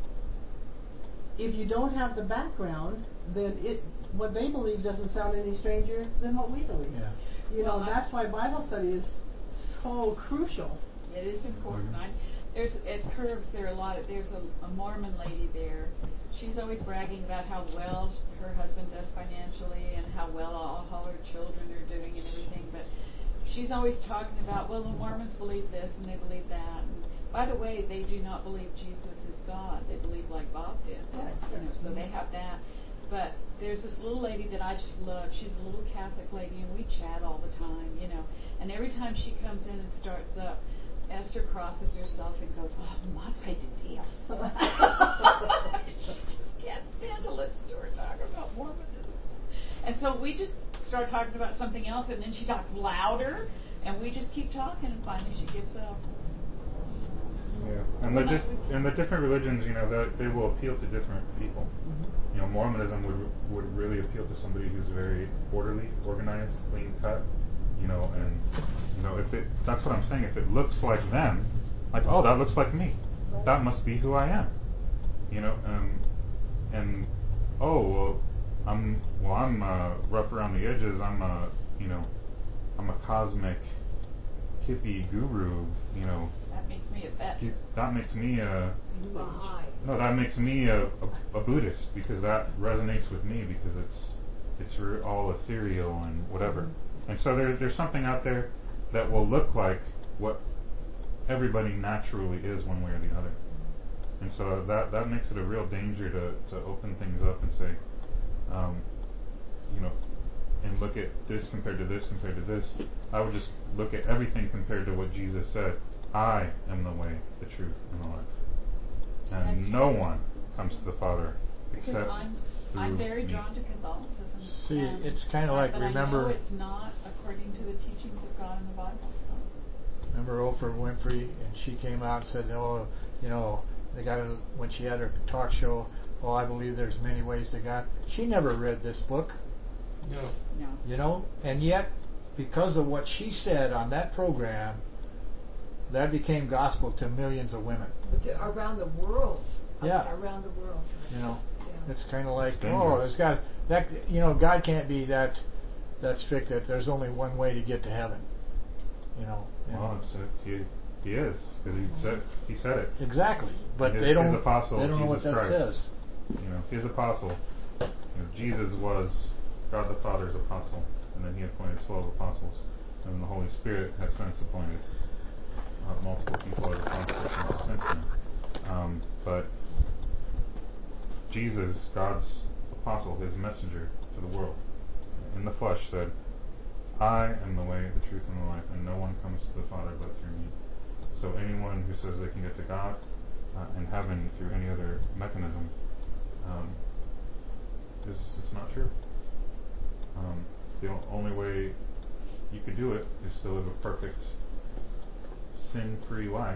you don't have the background, then what they believe doesn't sound any stranger than what we believe. Yeah. You know, that's why Bible study is so crucial. It is important. At Curves, there's a Mormon lady there. She's always bragging about how well her husband does financially and how well all her children are doing and everything. But she's always talking about, well, the Mormons believe this and they believe that. And by the way, they do not believe Jesus is God. They believe like Bob did. So they have that. But there's this little lady that I just love. She's a little Catholic lady, and we chat all the time, you know. And every time she comes in and starts up, Esther crosses herself and goes, oh, Madre de Dios. She just can't stand to listen to her talk about Mormonism. And so we just start talking about something else, and then she talks louder, and we just keep talking, and finally she gives up. Yeah, and the different religions, you know, they will appeal to different people. Mm-hmm. You know, Mormonism would really appeal to somebody who's very orderly, organized, clean cut. You know, and you know, that's what I'm saying. If it looks like them, like, oh, that looks like me, that must be who I am. You know, and oh, I'm rough around the edges. I'm a cosmic hippie guru. You know, that makes me a Baptist. That makes me that makes me a Buddhist, because that resonates with me, because it's all ethereal and whatever. Mm-hmm. And so there's something out there that will look like what everybody naturally is, one way or the other. And so that makes it a real danger to open things up and say, you know, and look at this compared to this compared to this. I would just look at everything compared to what Jesus said. I am the way, the truth, and the life. And that's no one comes to the Father except I'm very drawn to Catholicism. See, it's kind of like, remember... I know it's not according to the teachings of God in the Bible. So. Remember Oprah Winfrey, and she came out and said, oh, you know, when she had her talk show, oh, I believe there's many ways to God. She never read this book. No. You know, and yet, because of what she said on that program, that became gospel to millions of women. Around the world. Yeah. Around the world. You know. It's kind of like, there's got that. You know, God can't be that strict that there's only one way to get to heaven. You know. Well, he is, because he said it. Exactly, but his they apostle, don't know what that Christ, says. You know, his apostle. You know, Jesus was God the Father's apostle, and then he appointed 12 apostles, and then the Holy Spirit has since appointed multiple people as apostles since then. But Jesus, God's apostle, his messenger to the world, in the flesh said, I am the way, the truth, and the life, and no one comes to the Father but through me. So anyone who says they can get to God and heaven through any other mechanism, it's not true. The only way you could do it is to live a perfect, sin-free life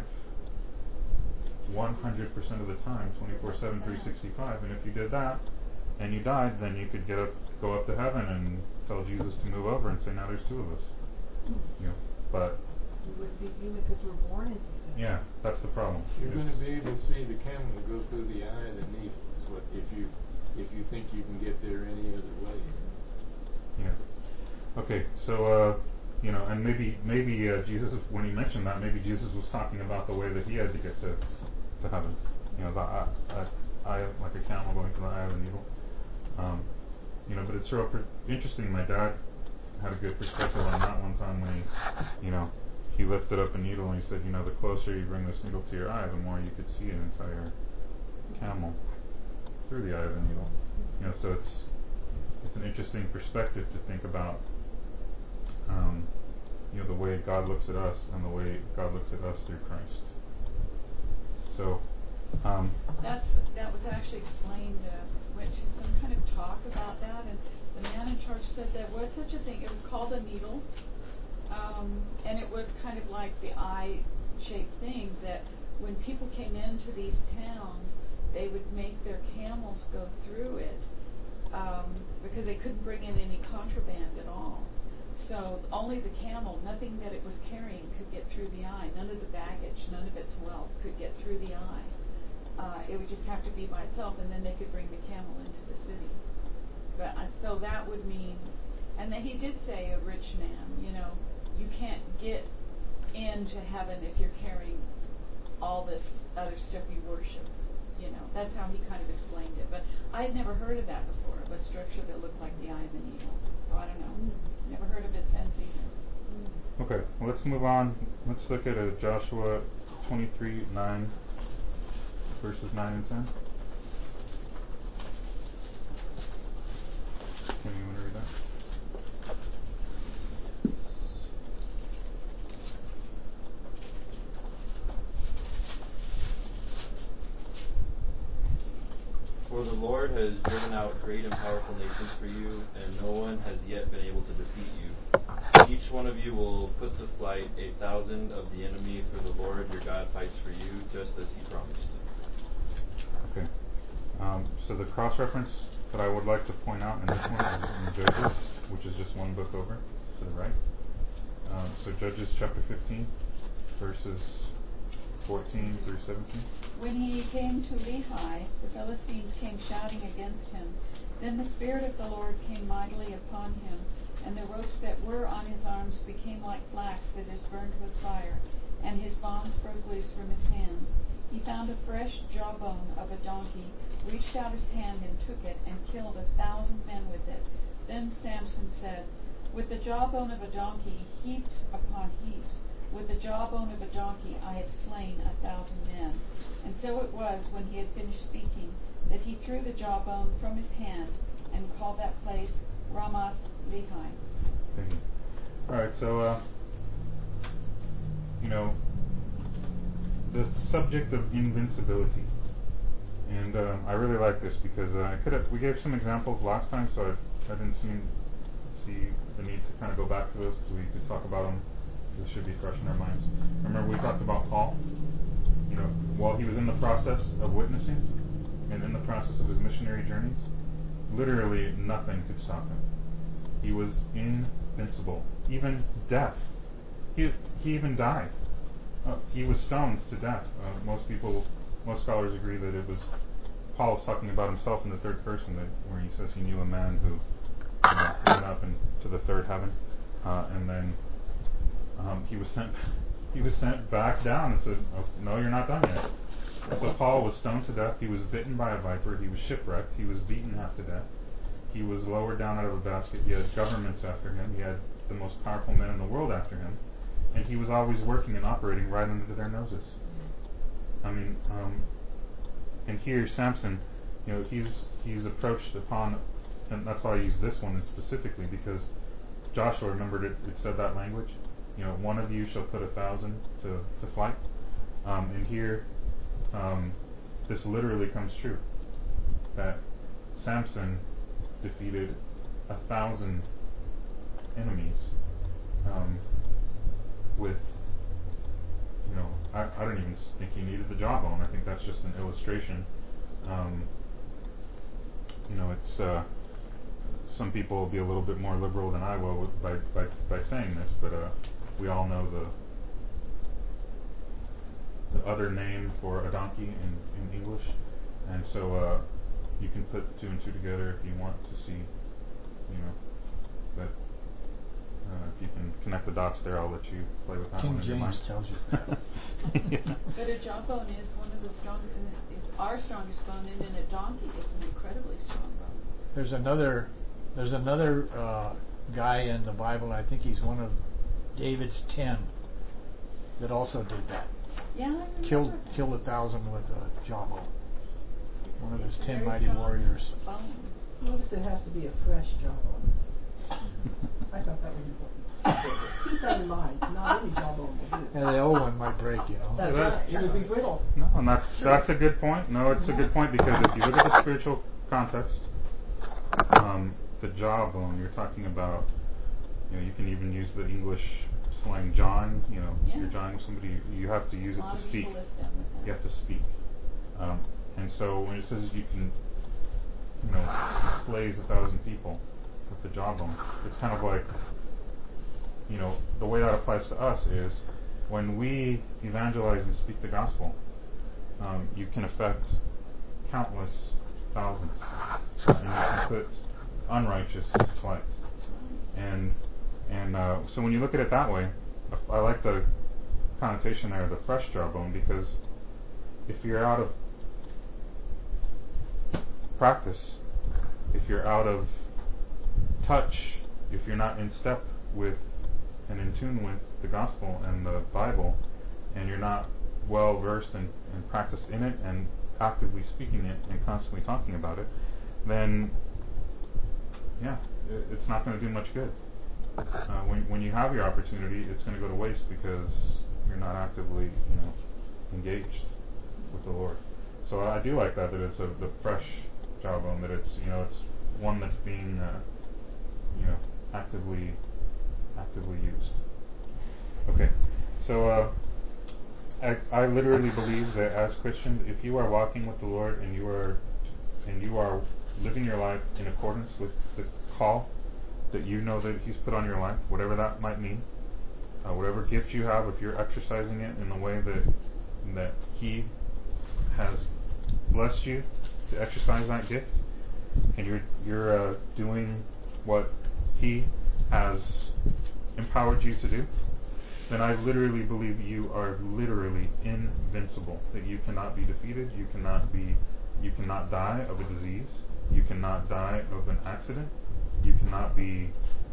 100% of the time, 24/7, 365. And if you did that and you died, then you could go up to heaven and tell Jesus to move over and say, now there's two of us. But we wouldn't be human because we're born into sin. Yeah, that's the problem. You're going to be able to see the camel go through the eye of the needle. Is what if you think you can get there any other way. Yeah. Okay, so and maybe Jesus, when he mentioned that, maybe Jesus was talking about the way that he had to get to heaven. The eye, like a camel going through the eye of a needle. But it's real interesting. My dad had a good perspective on that one time when he lifted up a needle and he said, the closer you bring this needle to your eye, the more you could see an entire camel through the eye of the needle. So it's an interesting perspective to think about. The way God looks at us and the way God looks at us through Christ. So that was actually explained. Went to some kind of talk about that, and the man in charge said there was such a thing. It was called a needle, and it was kind of like the eye-shaped thing that when people came into these towns, they would make their camels go through it because they couldn't bring in any contraband at all. So only the camel, nothing that it was carrying could get through the eye. None of the baggage, none of its wealth could get through the eye. It would just have to be by itself, and then they could bring the camel into the city. But so that would mean, and then he did say a rich man, you can't get into heaven if you're carrying all this other stuff you worship. That's how he kind of explained it. But I had never heard of that before, of a structure that looked like the eye of a needle. So I don't know. Never heard of it since either. Okay, well, let's move on. Let's look at Joshua 23:9, verses 9 and 10. Can you want to read that? For the Lord has driven out great and powerful nations for you, and no one has yet been able to defeat you. Each one of you will put to flight 1,000 of the enemy, for the Lord your God fights for you, just as he promised. Okay. So the cross-reference that I would like to point out in this one is in Judges, which is just one book over to the right. So Judges chapter 15, verses 14 through 17. When he came to Lehi, the Philistines came shouting against him. Then the Spirit of the Lord came mightily upon him, and the ropes that were on his arms became like flax that is burned with fire, and his bonds broke loose from his hands. He found a fresh jawbone of a donkey, reached out his hand and took it, and killed 1,000 men with it. Then Samson said, with the jawbone of a donkey, heaps upon heaps. With the jawbone of a donkey I have slain 1,000 men. And so it was, when he had finished speaking, that he threw the jawbone from his hand and called that place Ramath Lehi. Thank you. All right, so the subject of invincibility, and I really like this because we gave some examples last time, so I didn't see the need to kind of go back to those because we could talk about them. This should be fresh in our minds. Remember, we talked about Paul. While he was in the process of witnessing and in the process of his missionary journeys, literally nothing could stop him. He was invincible. Even death. He even died. He was stoned to death. Most scholars agree that it was Paul was talking about himself in the third person, where he says he knew a man who went up to the third heaven, and then he was sent back down and said, oh, no, you're not done yet. So Paul was stoned to death. He was bitten by a viper. He was shipwrecked. He was beaten half to death. He was lowered down out of a basket. He had governments after him. He had the most powerful men in the world after him. And he was always working and operating right under their noses. I mean, And here Samson, he's approached upon, and that's why I use this one specifically, because Joshua, remembered it said that language, one of you shall put 1,000 to flight. And here, this literally comes true, that Samson defeated 1,000 enemies with, I don't even think he needed the jawbone. I think that's just an illustration. It's some people will be a little bit more liberal than I will by saying this, but we all know the other name for a donkey in English, and so you can put 2 and 2 together if you want to see, that if you can connect the dots there, I'll let you play with that King one in your James mind. tells you that. Yeah. But a jawbone is one of the strongest, it's our strongest bone, and in a donkey it's an incredibly strong bone. There's another guy in the Bible, and I think he's one of David's 10 that also did that. Yeah, I remember Killed that. 1,000 with a jawbone. One of his It's a 10 very mighty strong warriors. bone. Notice it has to be a fresh jawbone. I thought that was important. Keep that in mind. Not any jawbone will do. And the old one might break, That's right. It would be brittle. No, and that's a good point. No, it's a good point, because if you look at the spiritual context, the jawbone, you're talking about, you can even use the English slang jawing, you're jawing somebody, you have to use it to speak. You have to speak. And so when it says you can, it slays 1,000 people with the jawbone, it's kind of like, the way that applies to us is when we evangelize and speak the gospel, you can affect countless thousands, and you can put unrighteous to flight. And so when you look at it that way, I like the connotation there of the fresh jawbone, because if you're out of practice, if you're out of touch, if you're not in step with and in tune with the gospel and the Bible, and you're not well versed and practiced in it and actively speaking it and constantly talking about it, then it's not going to do much good. When you have your opportunity, it's going to go to waste because you're not actively engaged with the Lord. So I do like that it's the fresh jawbone, that it's it's one that's being actively used. Okay, so I literally believe that as Christians, if you are walking with the Lord and you are living your life in accordance with the call that that He's put on your life, whatever that might mean, whatever gift you have, if you're exercising it in the way that He has blessed you to exercise that gift, and you're doing what He has empowered you to do, then I literally believe you are literally invincible. That you cannot be defeated. You cannot die of a disease. You cannot die of an accident. You cannot be,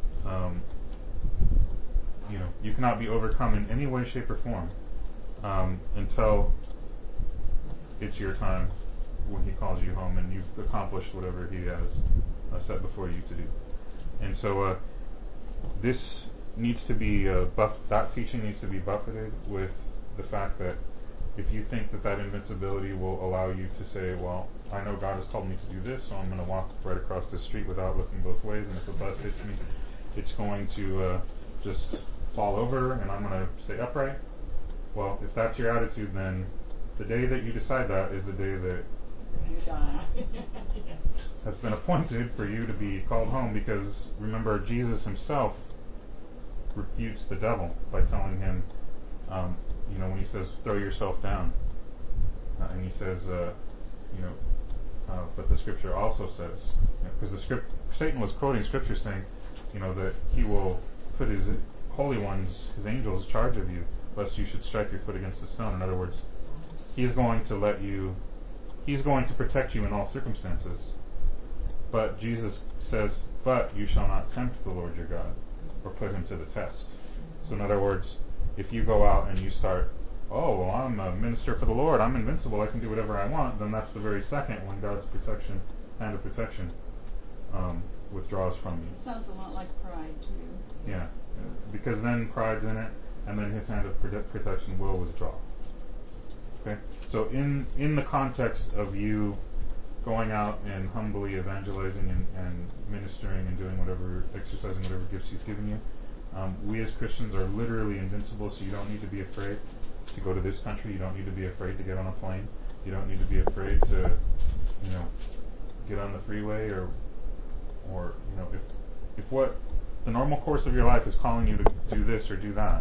you cannot be overcome in any way, shape, or form until it's your time when He calls you home and you've accomplished whatever He has set before you to do. And so this needs to be that teaching needs to be buffeted with the fact that if you think that invincibility will allow you to say, well, I know God has called me to do this, so I'm going to walk right across the street without looking both ways, and if a bus hits me, it's going to just fall over and I'm going to stay upright. Well, if that's your attitude, then the day that you decide that is the day that you die. has been appointed for you to be called home, because remember, Jesus Himself refutes the devil by telling him, when He says, throw yourself down, and He says, but the Scripture also says, because Satan was quoting Scripture saying, that he will put His holy ones, His angels, in charge of you, lest you should strike your foot against a stone. In other words, He's going to protect you in all circumstances. But Jesus says, but you shall not tempt the Lord your God, or put Him to the test. So in other words, if you go out and you start oh, well, I'm a minister for the Lord, I'm invincible, I can do whatever I want, then that's the very second when God's hand of protection, withdraws from you. It sounds a lot like pride too. Yeah, because then pride's in it, and then his hand of protection will withdraw. Okay, so in the context of you going out and humbly evangelizing and ministering and doing whatever, exercising whatever gifts he's given you, we as Christians are literally invincible, so you don't need to be afraid to go to this country, you don't need to be afraid to get on a plane, you don't need to be afraid to, get on the freeway or if what the normal course of your life is calling you to do this or do that,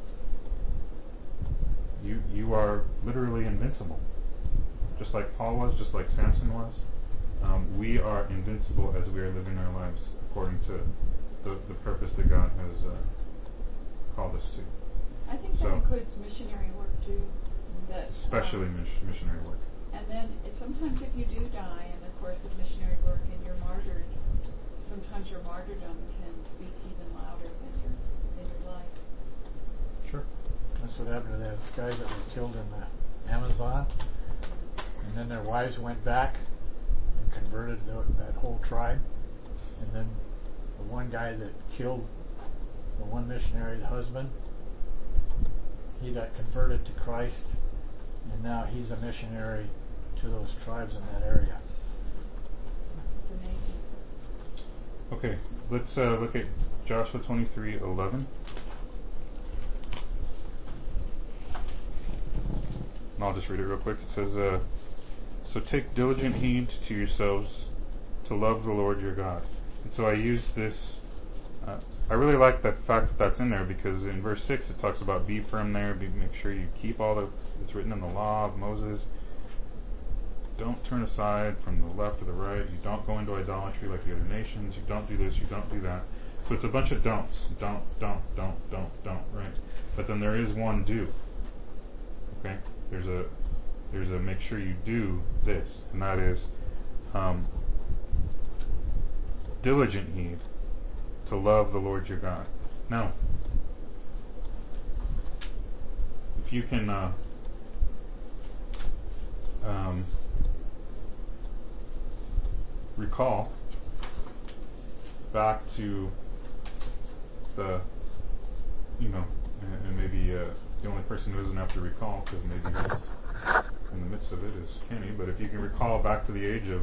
you are literally invincible. Just like Paul was, just like Samson was. We are invincible as we are living our lives according to the purpose that God has called us to. I think that includes missionary work too. Especially missionary work. And then sometimes if you do die in the course of missionary work and you're martyred, sometimes your martyrdom can speak even louder than your life. Sure. That's what happened to those guys that were killed in the Amazon. And then their wives went back and converted that whole tribe. And then the one guy that killed the one missionary's husband, he got converted to Christ, and now he's a missionary to those tribes in that area. It's amazing. Okay, let's look at Joshua 23:11. And I'll just read it real quick. It says, so take diligent heed to yourselves to love the Lord your God. And so I use this, I really like the fact that that's in there, because in verse 6 it talks about be firm there, make sure you keep all it's written in the law of Moses. Don't turn aside from the left or the right. You don't go into idolatry like the other nations. You don't do this, you don't do that. So it's a bunch of don'ts. Don't, right? But then there is one do. Okay? There's a make sure you do this, and that is diligent heed to love the Lord your God. Now, if you can recall back to the, and maybe the only person who doesn't have to recall, because maybe he's in the midst of it, is Kenny, but if you can recall back to the age of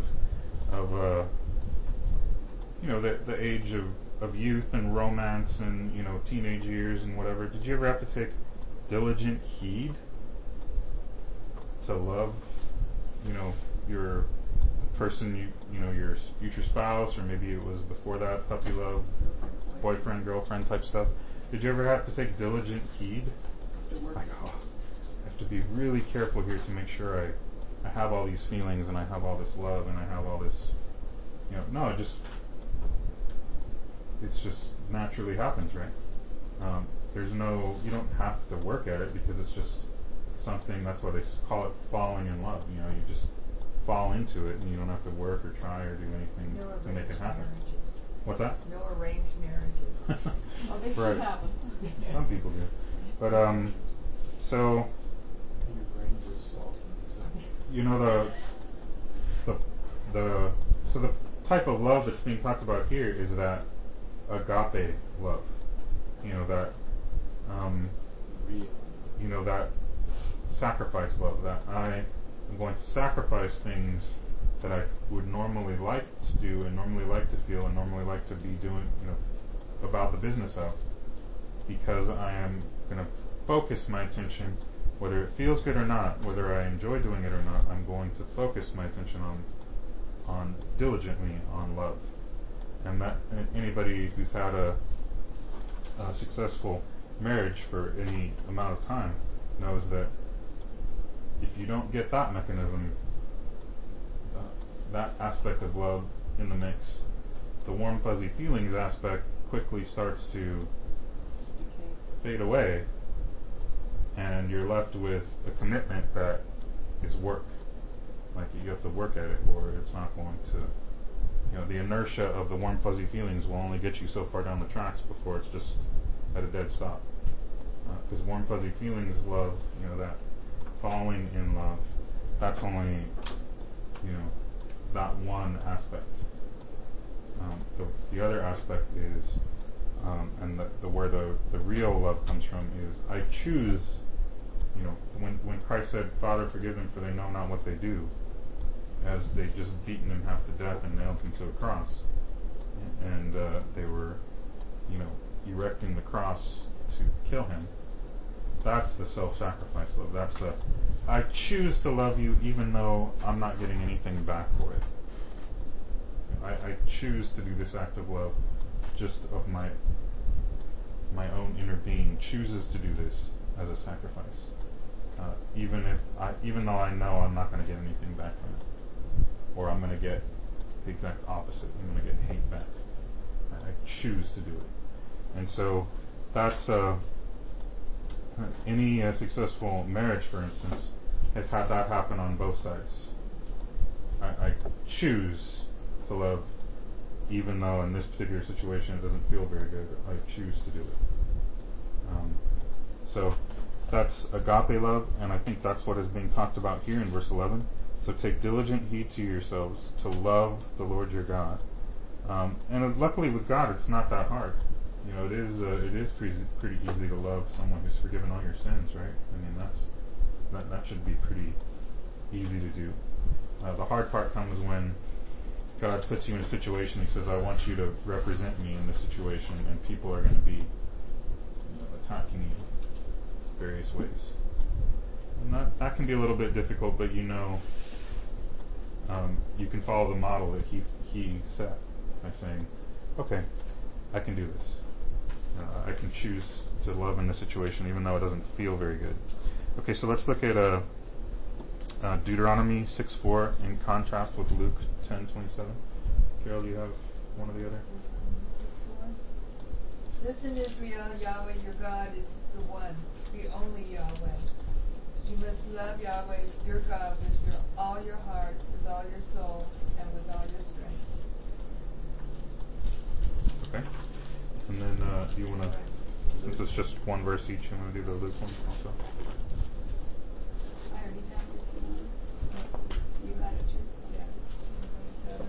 the age of youth and romance and, teenage years and whatever, did you ever have to take diligent heed to love, your person, your future spouse, or maybe it was before that, puppy love, boyfriend, girlfriend type stuff? Did you ever have to take diligent heed? Like, I have to be really careful here to make sure I have all these feelings and I have all this love and I have all this, no, it just naturally happens, right? You don't have to work at it, because it's just something. That's why they call it falling in love. You just fall into it, and you don't have to work or try or do anything to make it happen. Marriages. What's that? No arranged marriages. Oh, they still have them. Some people do, but so Your brain just salty. The type of love that's being talked about here is that agape love. That sacrifice love, that I am going to sacrifice things that I would normally like to do and normally like to feel and normally like to be doing, about the business of, because I am going to focus my attention, whether it feels good or not, whether I enjoy doing it or not, I'm going to focus my attention on diligently on love. And that anybody who's had a successful marriage for any amount of time knows that if you don't get that mechanism, that aspect of love in the mix, the warm fuzzy feelings aspect quickly starts to fade away, and you're left with a commitment that is work. Like, you have to work at it, or it's not going to, the inertia of the warm fuzzy feelings will only get you so far down the tracks before it's just at a dead stop. Because warm, fuzzy feelings, love, that falling in love, that's only, that one aspect. The other aspect is, and where the real love comes from is, I choose, when Christ said, Father, forgive them for they know not what they do, as they just beaten him half to death and nailed him to a cross, and they were, erecting the cross to kill him. That's the self-sacrifice love. That's I choose to love you even though I'm not getting anything back for it. I choose to do this act of love just of my own inner being chooses to do this as a sacrifice. Even though I know I'm not going to get anything back from it. Or I'm going to get the exact opposite. I'm going to get hate back. I choose to do it. And so that's any successful marriage, for instance, has had that happen on both sides. I choose to love, even though in this particular situation it doesn't feel very good. I choose to do it. So that's agape love, and I think that's what is being talked about here in verse 11. So take diligent heed to yourselves to love the Lord your God. And luckily with God, it's not that hard. It is pretty easy to love someone who's forgiven all your sins, right? I mean, that should be pretty easy to do. The hard part comes when God puts you in a situation. He says, "I want you to represent me in this situation," and people are going to be, attacking you in various ways. And that can be a little bit difficult, but you can follow the model that he set by saying, "Okay, I can do this. I can choose to love in this situation, even though it doesn't feel very good." Okay, so let's look at Deuteronomy 6:4 in contrast with Luke 10:27. Carol, do you have one or the other? Listen, Israel, Yahweh your God is the one, the only Yahweh. You must love Yahweh your God with all your heart, with all your soul, and with all your strength. Okay. And then do you want to, since it's just one verse each, you want to do the Luke one also? I already have it. You got it too? Yeah.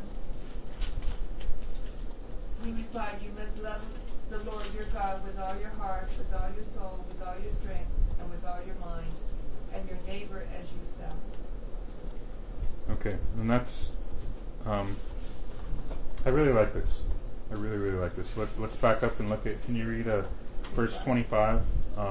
He replied, you must love the Lord your God with all your heart, with all your soul, with all your strength, and with all your mind, and your neighbor as yourself. Okay, and that's, I really like this. I really, really like this. Let's back up and look at, can you read verse 25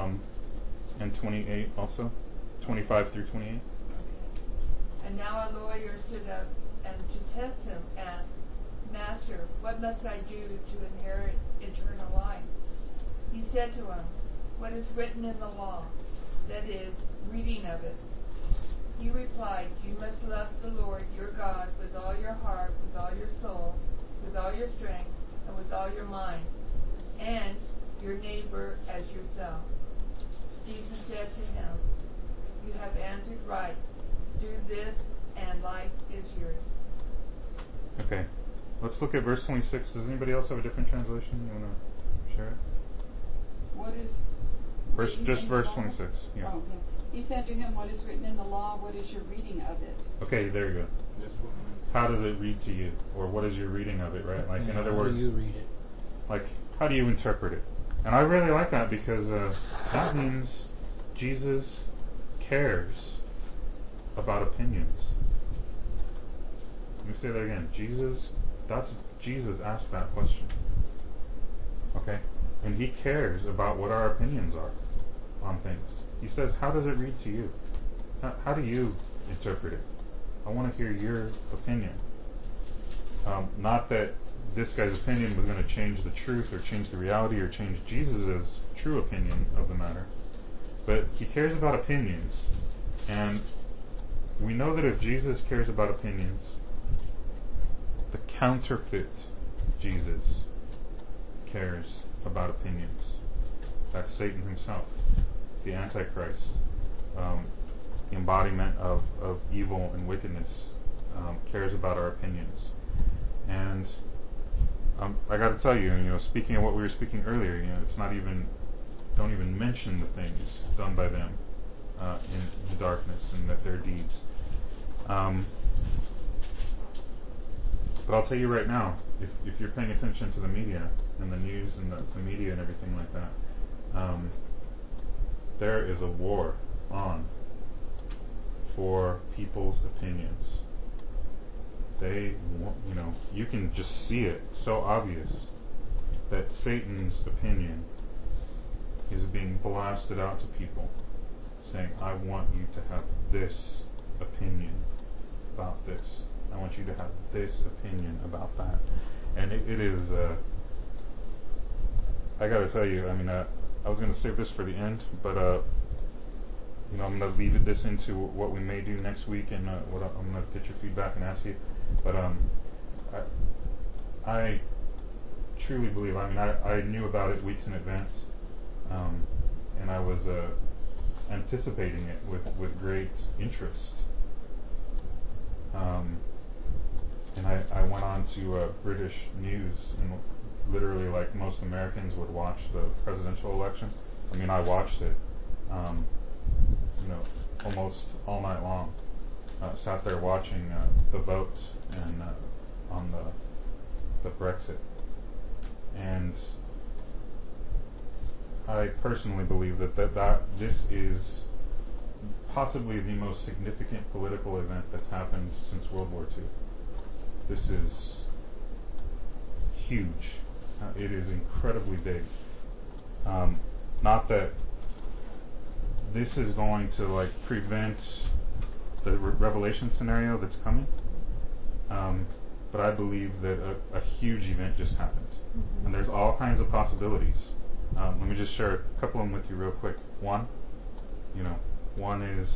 and 28 also? 25 through 28. Okay. And now a lawyer stood up and to test him asked, Master, what must I do to inherit eternal life? He said to him, what is written in the law? That is, reading of it. He replied, you must love the Lord your God with all your heart, with all your soul, with all your strength, and with all your mind, and your neighbor as yourself. Jesus said to him, you have answered right. Do this, and life is yours. Okay. Let's look at verse 26. Does anybody else have a different translation? You want to share it? What is verse 26. Yeah. Oh, yeah. He said to him, what is written in the law? What is your reading of it? Okay, there you go. How does it read to you? Or what is your reading of it, right? Like, in other words, how do you read it? Like, how do you interpret it? And I really like that because that means Jesus cares about opinions. Let me say that again. Jesus asked that question. Okay? And he cares about what our opinions are on things. He says, how does it read to you? How do you interpret it? I want to hear your opinion. Not that this guy's opinion was going to change the truth or change the reality or change Jesus' true opinion of the matter. But he cares about opinions. And we know that if Jesus cares about opinions, the counterfeit Jesus cares about opinions. That's Satan himself, the Antichrist, the embodiment of evil and wickedness, cares about our opinions. And I got to tell you, speaking of what we were speaking earlier, it's not even don't even mention the things done by them in the darkness and that their deeds. But I'll tell you right now, if you're paying attention to the media and the news and the media and everything like that, there is a war on for people's opinions. They, you can just see it, so obvious that Satan's opinion is being blasted out to people, saying, I want you to have this opinion about this. I want you to have this opinion about that. And it is, I gotta tell you, I was going to save this for the end, but I'm going to leave this into what we may do next week, and what I'm going to get your feedback and ask you. But I truly believe. I knew about it weeks in advance, and I was anticipating it with great interest. And I went on to British news, and literally, like most Americans would watch the presidential election. I watched it, almost all night long. Sat there watching the vote and on the Brexit. And I personally believe that this is possibly the most significant political event that's happened since World War II. This is huge. It is incredibly big. Not that this is going to prevent the Revelation scenario that's coming, but I believe that a huge event just happened, and there's all kinds of possibilities. Let me just share a couple of them with you real quick. One is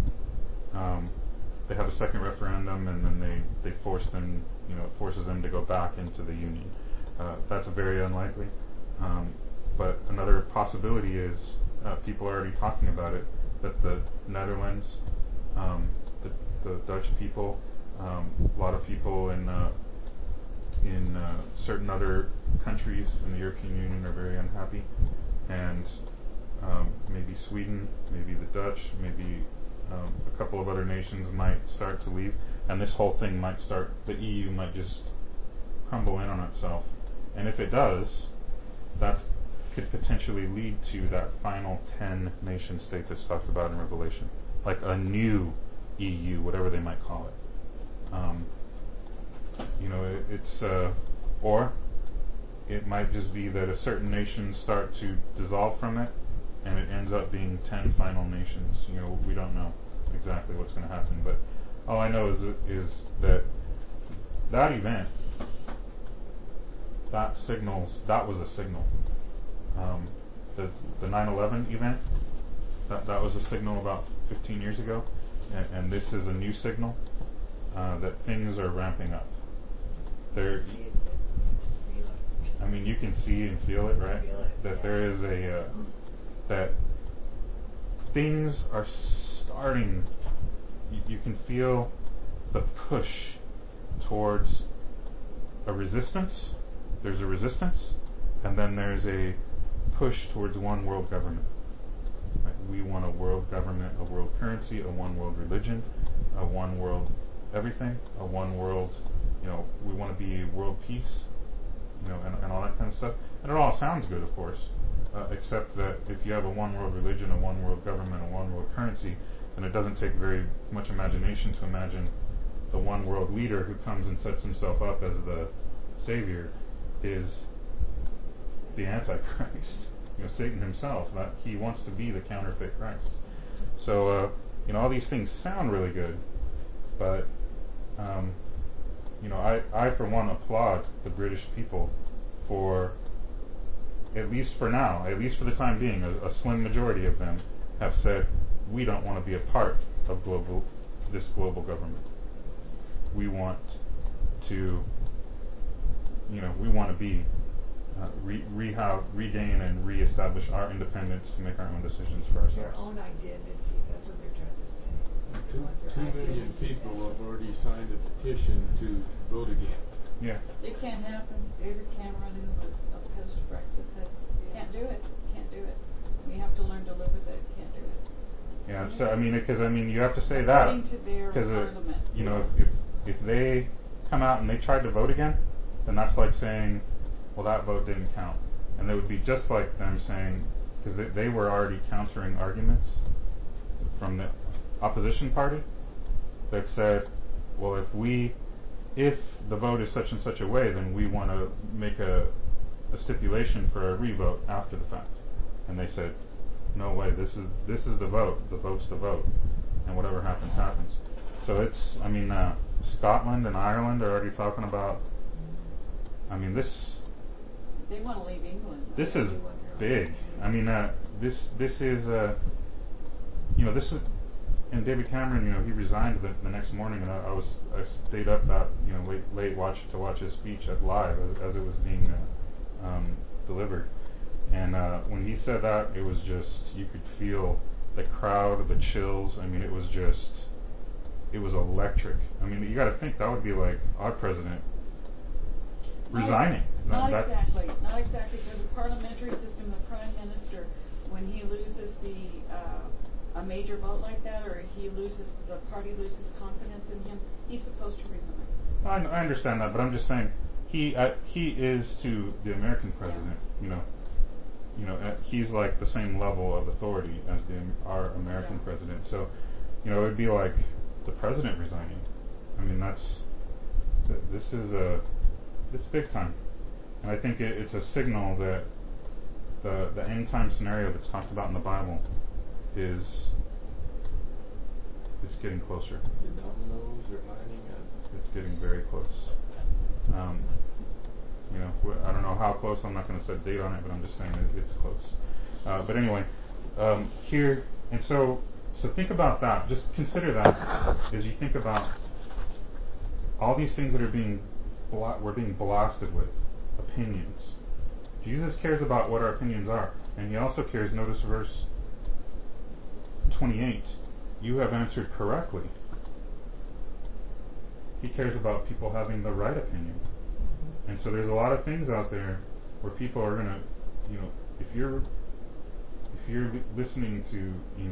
they have a second referendum, and then they force them, it forces them to go back into the Union. That's very unlikely. But another possibility is people are already talking about it, that the Netherlands, the Dutch people, a lot of people in certain other countries in the European Union are very unhappy, and maybe Sweden, maybe the Dutch, maybe a couple of other nations might start to leave, and this whole thing might start, the EU might just crumble in on itself. And if it does, that could potentially lead to that final 10 nation state that's talked about in Revelation, like a new EU, whatever they might call it. Or it might just be that a certain nations start to dissolve from it, and it ends up being 10 final nations. We don't know exactly what's going to happen, but all I know is that event, that was a signal. The 9/11 event, that was a signal about 15 years ago, and this is a new signal that things are ramping up. You can see and feel it, right? That there is that things are starting. You can feel the push towards a resistance. There's a resistance, and then there's a push towards one world government. Right? We want a world government, a world currency, a one world religion, a one world everything, a one world. We want to be world peace. And all that kind of stuff. And it all sounds good, of course, except that if you have a one world religion, a one world government, a one world currency, then it doesn't take very much imagination to imagine the one world leader who comes and sets himself up as the savior is the Antichrist. Satan himself. That he wants to be the counterfeit Christ. So all these things sound really good, but I for one applaud the British people for, at least for now, at least for the time being, a slim majority of them have said, we don't want to be a part of this global government. We want to, be regain and reestablish our independence to make our own decisions for ourselves. Your own identity. That's what they're trying to say. 2 million people have already signed a petition to vote again. Yeah. It can't happen. David Cameron, who was opposed to Brexit, said, can't do it. We have to learn to live with it. Can't do it. Yeah, so because you have to say that According to their parliament. If they come out and they tried to vote again, then that's like saying, well, that vote didn't count, and it would be just like them saying, because they were already countering arguments from the opposition party that said, well, if the vote is such and such a way, then we want to make a stipulation for a revote after the fact, and they said, no way, this is the vote. The vote's the vote, and whatever happens, happens. So it's, Scotland and Ireland are already talking about. This. They want to leave England. This is big. This is this was, and David Cameron, he resigned the next morning, and I stayed up that late to watch his speech live as it was being delivered. And when he said that, it was just, you could feel the crowd, the chills. It was electric. You got to think that would be like our president resigning. Not exactly. There's a parliamentary system. The prime minister, when he loses a major vote like that, or the party loses confidence in him, he's supposed to resign. I understand that, but I'm just saying he is to the American president. He's like the same level of authority as our American president. So, it would be like the president resigning. It's big time, and I think it's a signal that the end time scenario that's talked about in the Bible is getting closer. The dominoes are lining up. It's getting very close. I don't know how close. I'm not going to set a date on it, but I'm just saying it's close. But anyway, here, and so think about that. Just consider that as you think about all these things that are we're being blasted with, opinions. Jesus cares about what our opinions are, and he also cares. Notice verse 28. You have answered correctly. He cares about people having the right opinion. And so there's a lot of things out there where people are going to, if you're listening to,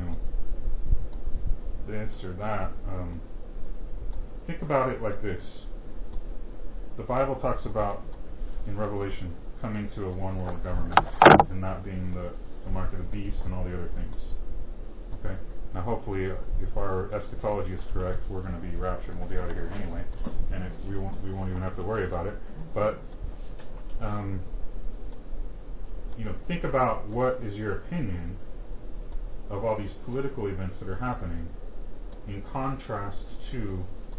this or that, think about it like this. The Bible talks about, in Revelation, coming to a one world government, and that being the mark of the beast and all the other things. Okay? Now hopefully, if our eschatology is correct, we're going to be raptured and we'll be out of here anyway, and we won't even have to worry about it. But think about what is your opinion of all these political events that are happening, in contrast to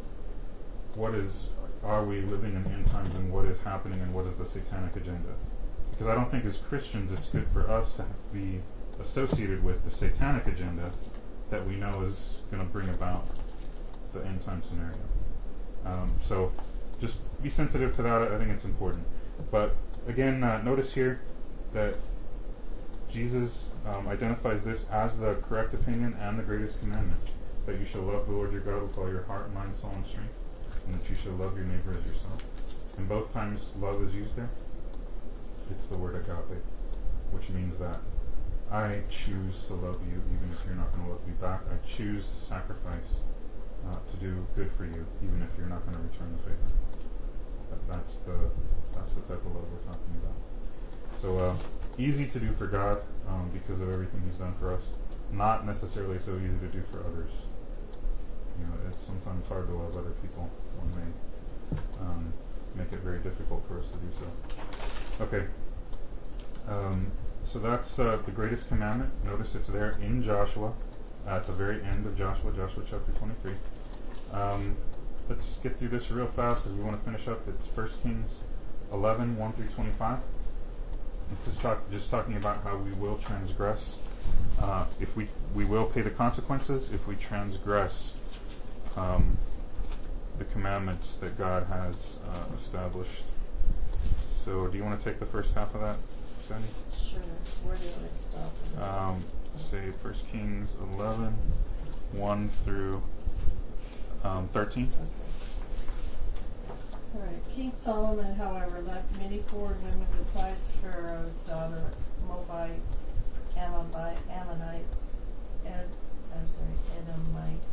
are we living in the end times, and what is happening, and what is the satanic agenda? Because I don't think as Christians it's good for us to be associated with the satanic agenda that we know is going to bring about the end time scenario. So just be sensitive to that. I think it's important. But again, notice here that Jesus identifies this as the correct opinion and the greatest commandment, that you shall love the Lord your God with all your heart, mind, soul, and strength, and that you shall love your neighbor as yourself. And both times love is used there, it's the word agape, which means that I choose to love you even if you're not going to love me back. I choose to sacrifice to do good for you even if you're not going to return the favor. That's the type of love we're talking about. So easy to do for God because of everything he's done for us. Not necessarily so easy to do for others. It's sometimes hard to love other people when they make it very difficult for us to do so. Okay. So that's the greatest commandment. Notice it's there in Joshua, at the very end of Joshua chapter 23. Let's get through this real fast because we want to finish up. It's 1 Kings 11, 1 through 25. This is just talking about how we will transgress. If we will pay the consequences if we transgress the commandments that God has established. So do you want to take the first half of that, Sandy? Sure. Where do I stop? Say 1 Kings 11, 1 through 13. Okay. All right. King Solomon, however, left many foreign women besides Pharaoh's daughter, Moabites, Ammonites, Edomites,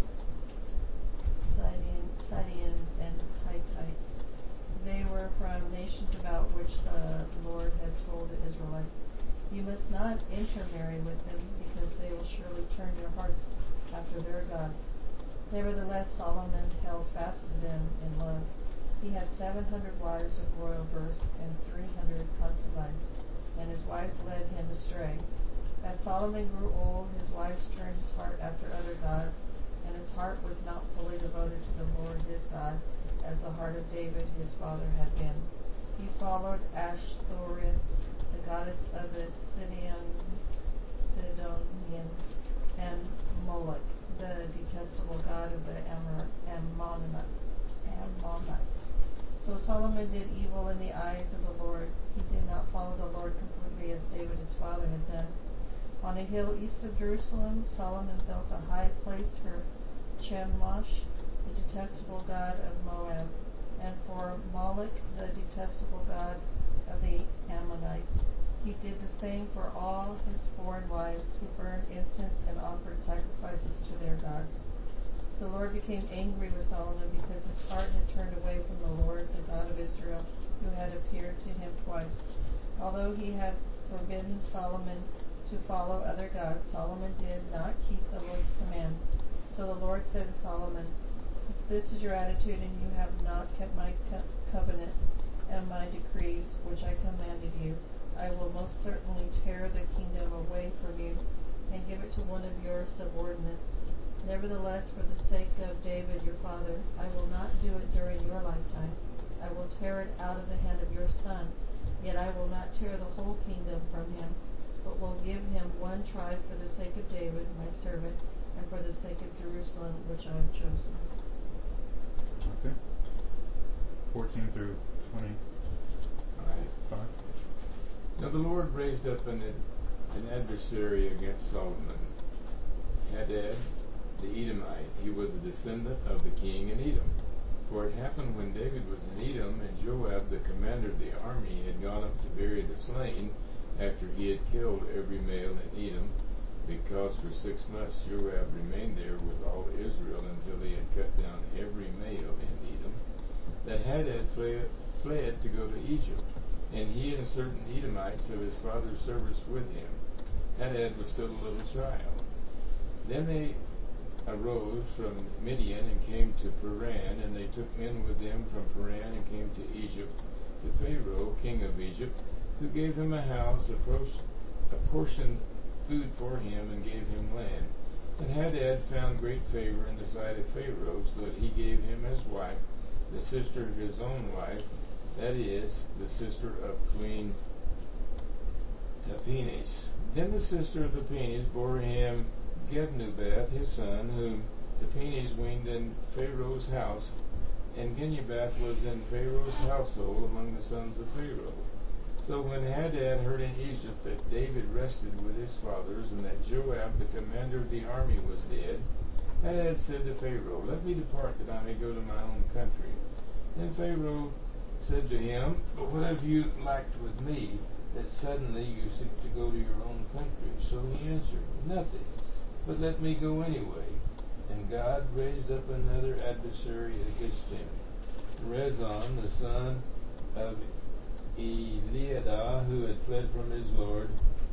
Sidonians, and Hittites. They were from nations about which the Lord had told the Israelites, "You must not intermarry with them, because they will surely turn your hearts after their gods." Nevertheless, Solomon held fast to them in love. He had 700 wives of royal birth and 300 concubines, and his wives led him astray. As Solomon grew old, his wives turned his heart after other gods, and his heart was not fully devoted to the Lord his God, as the heart of David his father had been. He followed Ashtoreth, the goddess of the Sidonians, and Moloch, the detestable god of the Ammonites. So Solomon did evil in the eyes of the Lord. He did not follow the Lord completely as David his father had done. On a hill east of Jerusalem, Solomon built a high place for Chemosh, the detestable god of Moab, and for Moloch, the detestable god of the Ammonites. He did the same for all his foreign wives, who burned incense and offered sacrifices to their gods. The Lord became angry with Solomon because his heart had turned away from the Lord, the God of Israel, who had appeared to him twice. Although he had forbidden Solomon to follow other gods, Solomon did not keep the Lord's command. So the Lord said to Solomon, "Since this is your attitude and you have not kept my covenant and my decrees, which I commanded you, I will most certainly tear the kingdom away from you and give it to one of your subordinates. Nevertheless, for the sake of David your father, I will not do it during your lifetime. I will tear it out of the hand of your son, yet I will not tear the whole kingdom from him, but will give him one tribe for the sake of David, my servant, and for the sake of Jerusalem, which I have chosen." Okay. 14 through 25. Now the Lord raised up an adversary against Solomon, Hadad the Edomite. He was a descendant of the king in Edom. For it happened when David was in Edom, and Joab, the commander of the army, had gone up to bury the slain, after he had killed every male in Edom, because for 6 months Joab remained there with all Israel until they had cut down every male in Edom, that Hadad fled to go to Egypt, and he and certain Edomites of his father's service with him. Hadad was still a little child. Then they arose from Midian and came to Paran, and they took men with them from Paran and came to Egypt, to Pharaoh, king of Egypt, who gave him a house, apportioned food for him, and gave him land. And Hadad found great favor in the sight of Pharaoh, so that he gave him as wife the sister of his own wife, that is, the sister of Queen Tahpenes. Then the sister of Tahpenes bore him Gebnubath, his son, whom Tahpenes weaned in Pharaoh's house, and Genubath was in Pharaoh's household among the sons of Pharaoh. So when Hadad heard in Egypt that David rested with his fathers, and that Joab, the commander of the army, was dead, Hadad said to Pharaoh, "Let me depart, that I may go to my own country." Then Pharaoh said to him, "But what have you lacked with me, that suddenly you seek to go to your own country?" So he answered, "Nothing, but let me go anyway." And God raised up another adversary against him, Rezon, the son of Eliadah, who had fled from his lord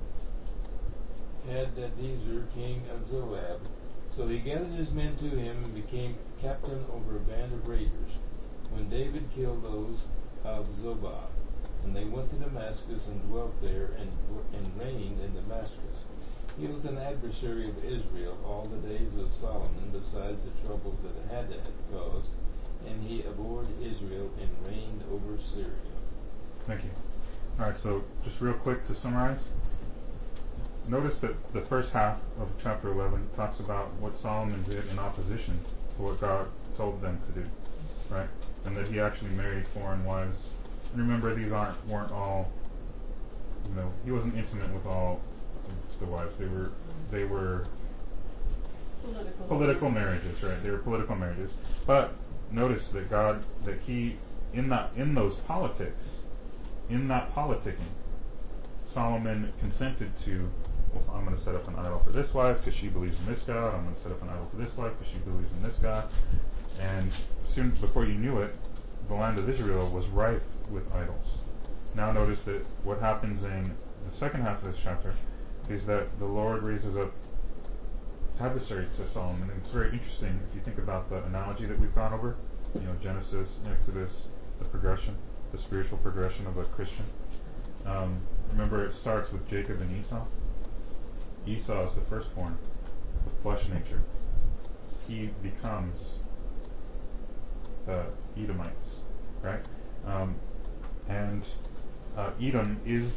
Hadadezer, king of Zoab. So he gathered his men to him and became captain over a band of raiders, when David killed those of Zobah. And they went to Damascus and dwelt there and reigned in Damascus. He was an adversary of Israel all the days of Solomon, besides the troubles that Hadad caused, and he abhorred Israel and reigned over Syria. Thank you. Alright, so just real quick to summarize. Notice that the first half of chapter 11 talks about what Solomon did in opposition to what God told them to do, right? And that he actually married foreign wives. And remember, these weren't all, he wasn't intimate with all of the wives. They were political marriages, right? They were political marriages. But notice that he in that politicking, Solomon consented to well, I'm going to set up an idol for this wife because she believes in this God. I'm going to set up an idol for this wife because she believes in this God. And soon, before you knew it, the land of Israel was rife with idols. Now notice that what happens in the second half of this chapter is that the Lord raises up his adversary to Solomon. And it's very interesting if you think about the analogy that we've gone over, Genesis, Exodus, the progression, the spiritual progression of a Christian. Remember, it starts with Jacob and Esau. Esau is the firstborn with flesh nature. He becomes the Edomites, right? And Edom is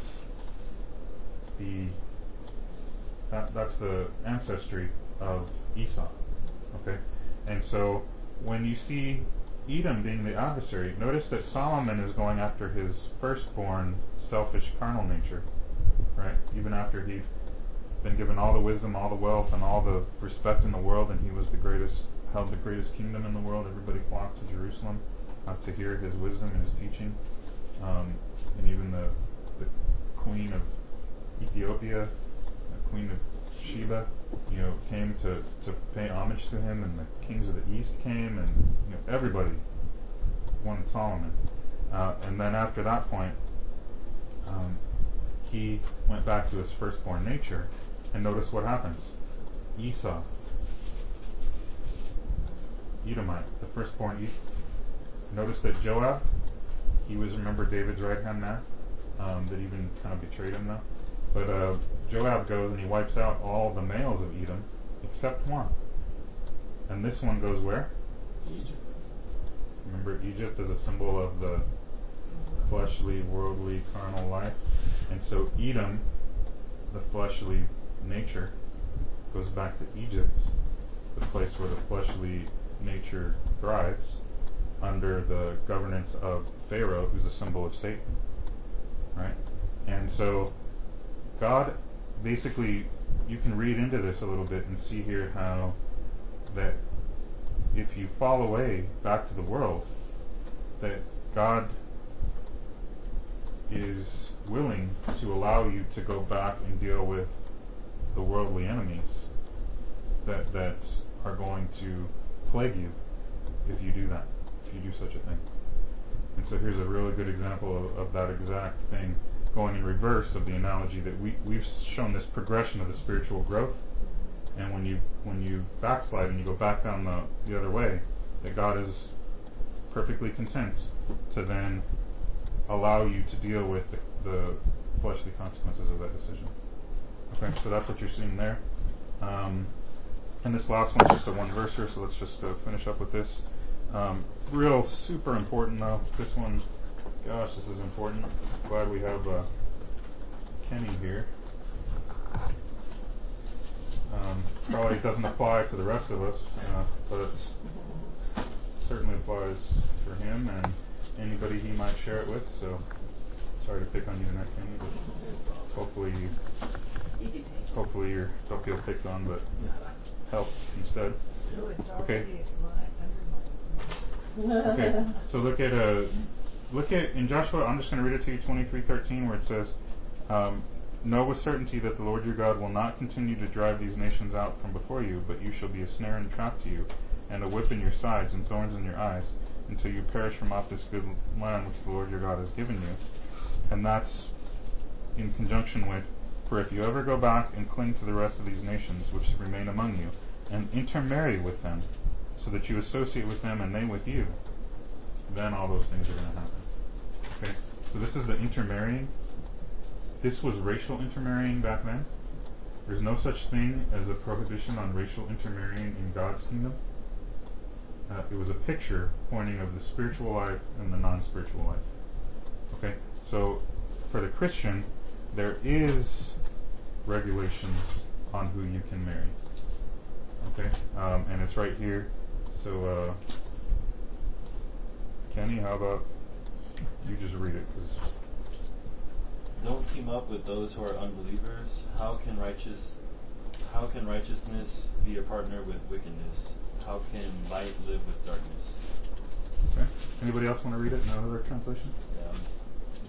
that's the ancestry of Esau, okay? And so when you see Edom being the adversary, notice that Solomon is going after his firstborn selfish carnal nature, right? Even after he'd been given all the wisdom, all the wealth, and all the respect in the world, and he was held the greatest kingdom in the world. Everybody flocked to Jerusalem to hear his wisdom and his teaching. And even the queen of Ethiopia, the queen of Sheba, came to pay homage to him, and the kings of the east came, and everybody wanted Solomon. And then after that point, he went back to his firstborn nature, and notice what happens. Esau, Edomite, the firstborn. Notice that Joab, he was, remember, David's right-hand man, that even kind of betrayed him now. But Joab goes and he wipes out all the males of Edom except one. And this one goes where? Egypt. Remember, Egypt is a symbol of the fleshly, worldly, carnal life. And so Edom, the fleshly nature, goes back to Egypt, the place where the fleshly nature thrives, under the governance of Pharaoh, who's a symbol of Satan. Right? And so God, basically, you can read into this a little bit and see here how that if you fall away back to the world, that God is willing to allow you to go back and deal with the worldly enemies that are going to plague you if you do that, if you do such a thing. And so here's a really good example of that exact thing going in reverse of the analogy that we've shown this progression of the spiritual growth. And when you backslide and you go back down the other way, that God is perfectly content to then allow you to deal with the fleshly consequences of that decision. Okay, so that's what you're seeing there. And this last one's just a one-verser, so let's just finish up with this. Real super important though. This one, gosh, this is important. Glad we have Kenny here. Probably doesn't apply to the rest of us, but it certainly applies for him and anybody he might share it with. So sorry to pick on you tonight, Kenny, but hopefully you don't feel picked on, but help instead. Okay. Okay. So look at in Joshua. I'm just going to read it to you, 23:13, where it says, "Know with certainty that the Lord your God will not continue to drive these nations out from before you, but you shall be a snare and trap to you, and a whip in your sides and thorns in your eyes, until you perish from off this good land which the Lord your God has given you." And that's in conjunction with, "For if you ever go back and cling to the rest of these nations which remain among you, and intermarry with them, so that you associate with them and they with you, then all those things are going to happen." Okay? So this is the intermarrying. This was racial intermarrying back then. There's no such thing as a prohibition on racial intermarrying in God's kingdom. It was a picture pointing of the spiritual life and the non-spiritual life. Okay? So for the Christian, there is regulations on who you can marry. Okay? And it's right here. So, Kenny, how about you just read it? 'Cause don't team up with those who are unbelievers. How can righteousness be a partner with wickedness? How can light live with darkness? Okay. Anybody else want to read it in another translation? Yeah. Do not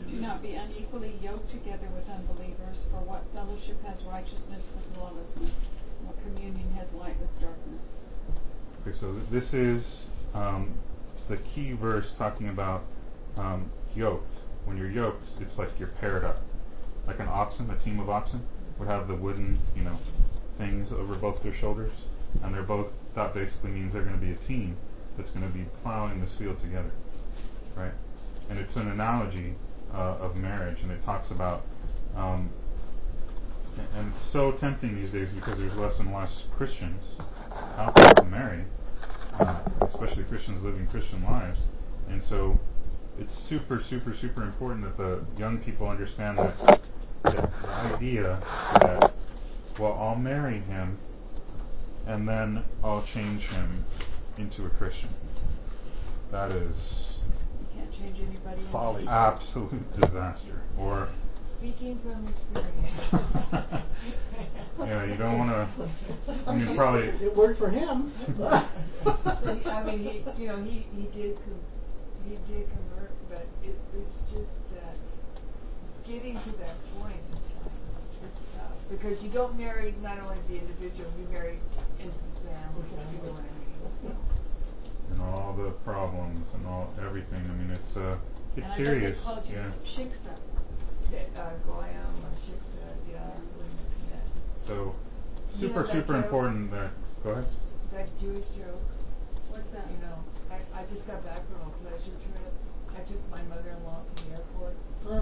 be unequally yoked together with unbelievers, for what fellowship has righteousness with lawlessness? What communion has light with darkness? Okay, so this is the key verse talking about yoked. When you're yoked, it's like you're paired up. Like an oxen, a team of oxen, would have the wooden, things over both their shoulders. And that basically means they're going to be a team that's going to be plowing this field together. Right? And it's an analogy of marriage, and it talks about, and it's so tempting these days because there's less and less Christians out there to marry, especially Christians living Christian lives. And so it's super, super, super important that the young people understand that the idea that, well, I'll marry him and then I'll change him into a Christian. That is Can't change anybody. Folly. absolute disaster. Or Speaking from experience. yeah, you don't want to. I mean, probably. It worked for him. I mean, he did convert, but it's just that getting to that point is tough because you don't marry not only the individual, you marry into the family. You know what I mean? So. And all the problems and everything. I mean, it's And serious. I know they called you Shiksa. Goyam or Shiksa, yeah. So You know super, that super joke? important that. Go ahead. That Jewish joke. What's that? I just got back from a pleasure trip. I took my mother-in-law to the airport.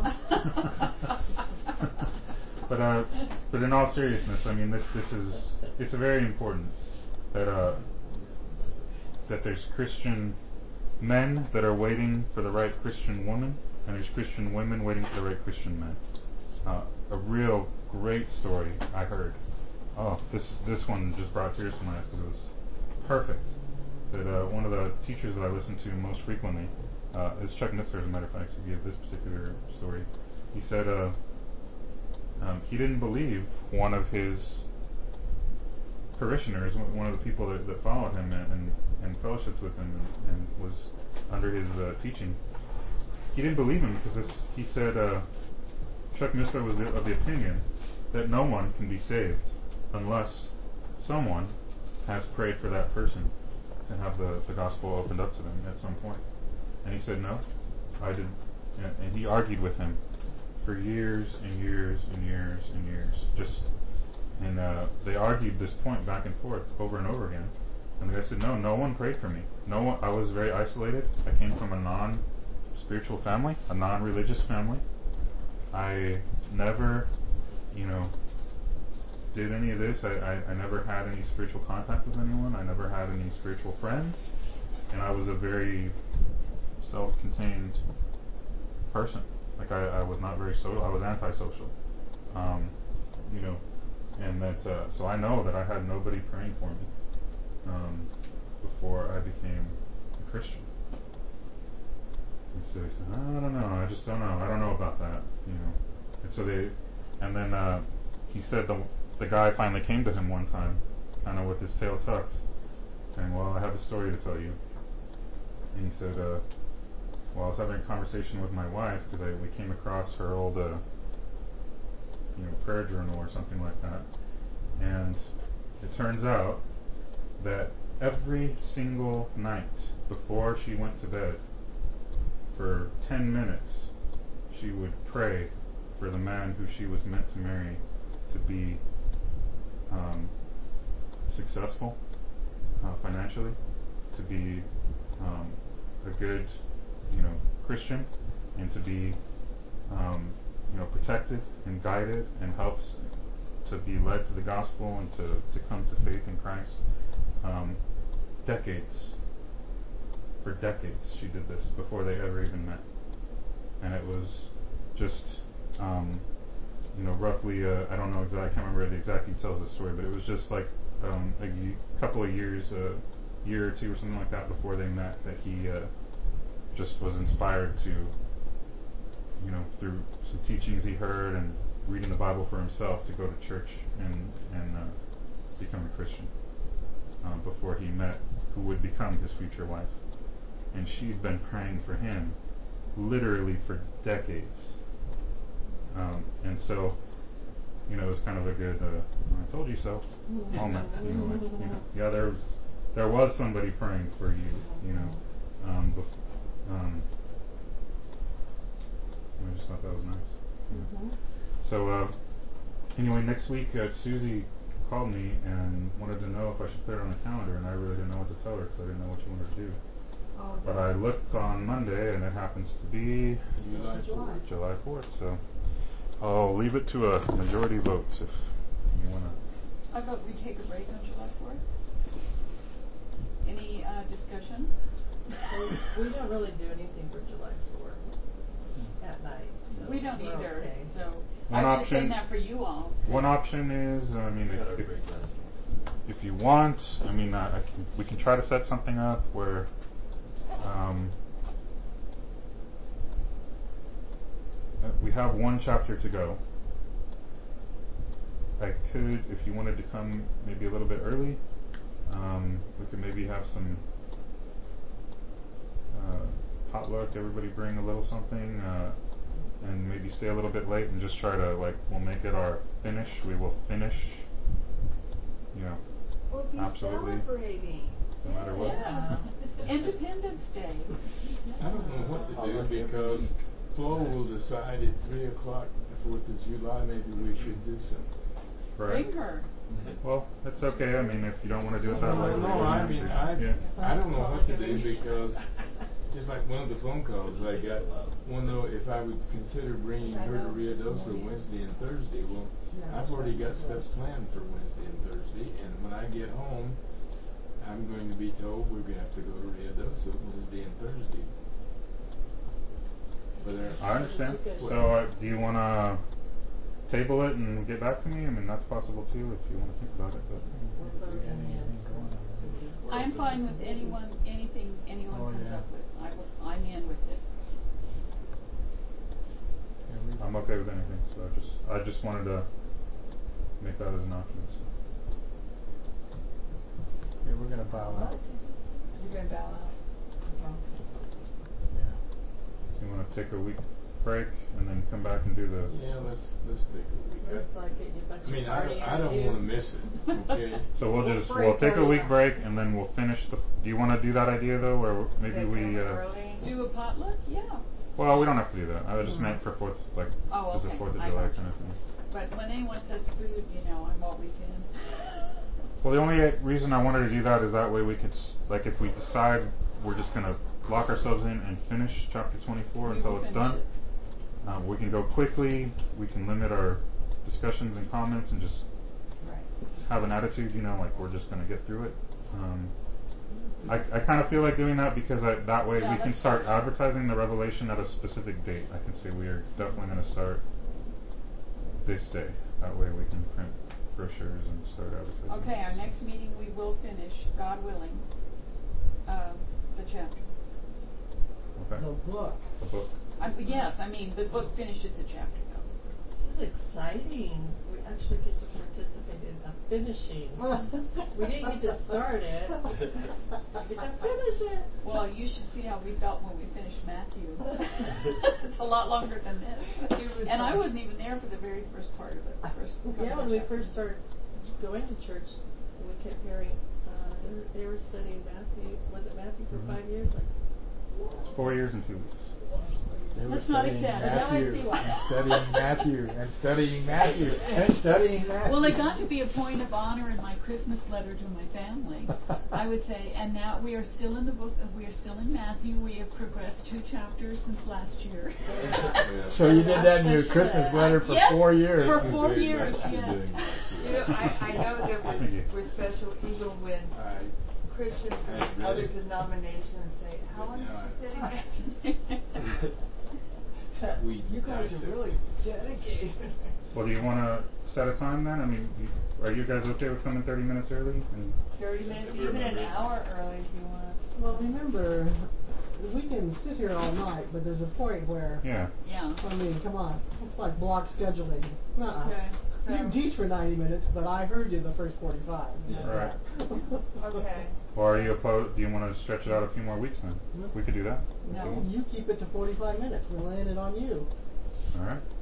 But in all seriousness, I mean, it's very important that there's Christian men that are waiting for the right Christian woman, and there's Christian women waiting for the right Christian men. A real great story I heard. Oh, this one just brought tears to my eyes because it was perfect. That one of the teachers that I listen to most frequently is Chuck Missler, as a matter of fact, who gave this particular story. He said he didn't believe one of his parishioners, one of the people that followed him and fellowshipped with him and was under his teaching. He didn't believe him because he said Chuck Missler was of the opinion that no one can be saved unless someone has prayed for that person to have the gospel opened up to them at some point. And he said, no, I didn't. And he argued with him for years and years and years and years. And they argued this point back and forth over and over again. And the guy said, no one prayed for me. No one. I was very isolated. I came from a non-spiritual family, a non-religious family. I never, did any of this. I never had any spiritual contact with anyone. I never had any spiritual friends. And I was a very self-contained person. Like I was not very social. I was antisocial. And that so I know that I had nobody praying for me before I became a Christian. And so he said, I don't know. I just don't know. I don't know about that. And then he said the guy finally came to him one time, kind of with his tail tucked, saying, well, I have a story to tell you. And he said, well, I was having a conversation with my wife because we came across her old, prayer journal or something like that. And it turns out that every single night before she went to bed, for 10 minutes, she would pray for the man who she was meant to marry to be successful financially, to be a good, Christian, and to be, protected and guided and helps to be led to the gospel and to come to faith in Christ. For decades she did this before they ever even met. And it was just, roughly, I don't know exactly, I can't remember the exact details of the story, but it was just like a couple of years, a year or two or something like that before they met, that he just was inspired to, through some teachings he heard and reading the Bible for himself, to go to church and become a Christian before he met who would become his future wife. And she'd been praying for him literally for decades. And so, you know, it was kind of a good, I told you so moment. You know, like, you know, yeah, there was somebody praying for you, you know. I just thought that was nice. Yeah. So, anyway, next week, Susie called me and wanted to know if I should put it on the calendar, and I really didn't know what to tell her because I didn't know what she wanted to do. Oh, But I looked on Monday, and it happens to be July 4th. July 4th, so I'll leave it to a majority vote if you want to. I vote we take a break on July 4th. Any discussion? We don't really do anything for July 4th at night. So We don't we're either. Okay. So One I'm just saying option- that for you all. One option is, I mean, We had our break last month. if you want, I mean, we can try to set something up where we have one chapter to go. I could, if you wanted to come maybe a little bit early, we could maybe have some potluck, everybody bring a little something, and maybe stay a little bit late and just try to, like, we'll make it our finish. We will finish, you know, We'll be absolutely, celebrating. no matter what. Yeah. Independence Day. I don't know what to do because Flo will decide at 3 o'clock the 4th of July maybe we should do something. Right. Bring her. Well, that's okay. I mean, if you don't want to do it that way, we No, don't I have mean, to. Yeah. I don't know what to do because just like one of the phone calls I got, wanted to know if I would consider bringing her to Rio Dosa Wednesday and Thursday. Well, I've already got stuff planned for Wednesday and Thursday, and when I get home, I'm going to be told we're going to have to go to Rio Dosa Wednesday and Thursday. But I understand. So, do you want to table it and get back to me? I mean, that's possible too if you want to think about it. But I'm fine with anything anyone comes up with. I'm in with it. I'm okay with anything. So I just wanted to make that as an option. So. Yeah, we're gonna bow out. You're going to bow out? Yeah. You want to take a week break and then come back and do the. yeah, let's take a week. Looks like it. You bunch I mean, of I don't partiers, want to you. miss it. Okay. So we'll We'll take a break week early. break and then we'll finish the. Do you want to do that idea though, where maybe They we? come early. Do a potluck? Yeah. Well, we don't have to do that. I just meant for 4th, like Oh, as a okay. 4th of I July gotcha. kind of thing. But when anyone says food, I'm always in. Well, the only reason I wanted to do that is that way we could, like, if we decide we're just going to lock ourselves in and finish chapter 24 We until will it's finish done. it. We can go quickly. We can limit our discussions and comments and just have an attitude, like we're just going to get through it. I kind of feel like doing that because that way Yeah, we can that's start fine. advertising the revelation at a specific date. I can say we are definitely going to start this day. That way we can print brochures and start advertising. Okay, our next meeting we will finish, God willing, the chapter. Okay. The book. The book. Yes, the book finishes the chapter. This is exciting. We actually get to participate in a finishing. We didn't get to start it. We get to finish it. Well, you should see how we felt when we finished Matthew. It's a lot longer than this. And I wasn't even there for the very first part of it. The first couple Yeah, of when we chapters. first started going to church, we kept hearing they were studying Matthew. Was it Matthew for 5 years? It's 4 years and 2 weeks. They were Let's not studying exaggerate. Now I Matthew see why. and studying Matthew and studying Matthew and studying Matthew. Well, it got to be a point of honor in my Christmas letter to my family. I would say, and now we are still in the book. We are still in Matthew. We have progressed 2 chapters since last year. So you did that in your Christmas letter for Yes, 4 years. for 4 years, yes. I know there was special even when Christians and other denominations say, how long did you study Matthew? You guys are really dedicated. Well, do you want to set a time then? I mean, are you guys okay with coming 30 minutes early? 30 minutes, even an hour early if you want. Well, remember, we can sit here all night, but there's a point where, Yeah. Yeah. come on, it's like block scheduling. Okay. You can teach for 90 minutes, but I heard you the first 45. Right. Okay. Or are you opposed? Do you want to stretch it out a few more weeks then? We could do that. No. You keep it to 45 minutes. We'll land it on you. All right.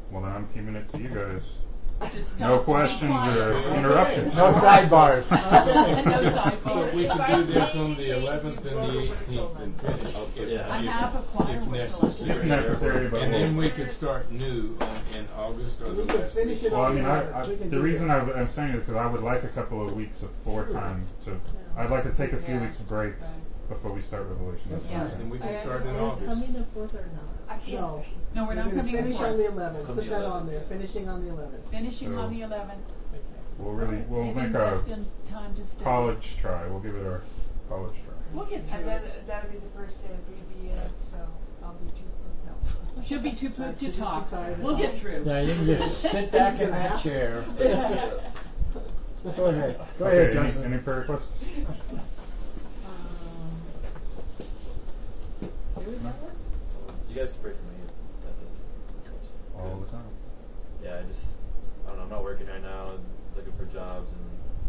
Well, then I'm keeping it to you guys. Just No don't be questions quiet. or interruptions. No sidebars. No So sidebars. we could do this on the 11th and the 18th and finish. Yeah. I have a choir if whistle. necessary. If necessary, but And then we'll- we could start new in August or the We could last finish week. it Well, I on mean, the 11th. We can the do reason that. I'm saying is because I would like a couple of weeks of time to. I'd like to take a few Yeah. weeks break before we start Revelation. That's what I'm fine. saying. Then we can Are start in you August. coming the 4th or not? I can't. No. No, we're not gonna coming finish before. on the 11th. Come Put the that 11th. on there. Finishing on the 11th. Finishing on So- the 11th. We'll Giving make a Justin time to study. college try. We'll give it our college try. We'll get And through then it. that'll be the first day of VBS, so I'll be too no. She'll be too pooped to She'll be too talk. tired to We'll talk. get through. Yeah, you can just sit back in that chair. Go ahead. Go ahead, Okay, Justin. any prayer requests? No? You guys can pray for me. I think. All the time. Yeah, I don't know, I'm not working right now, and looking for jobs, and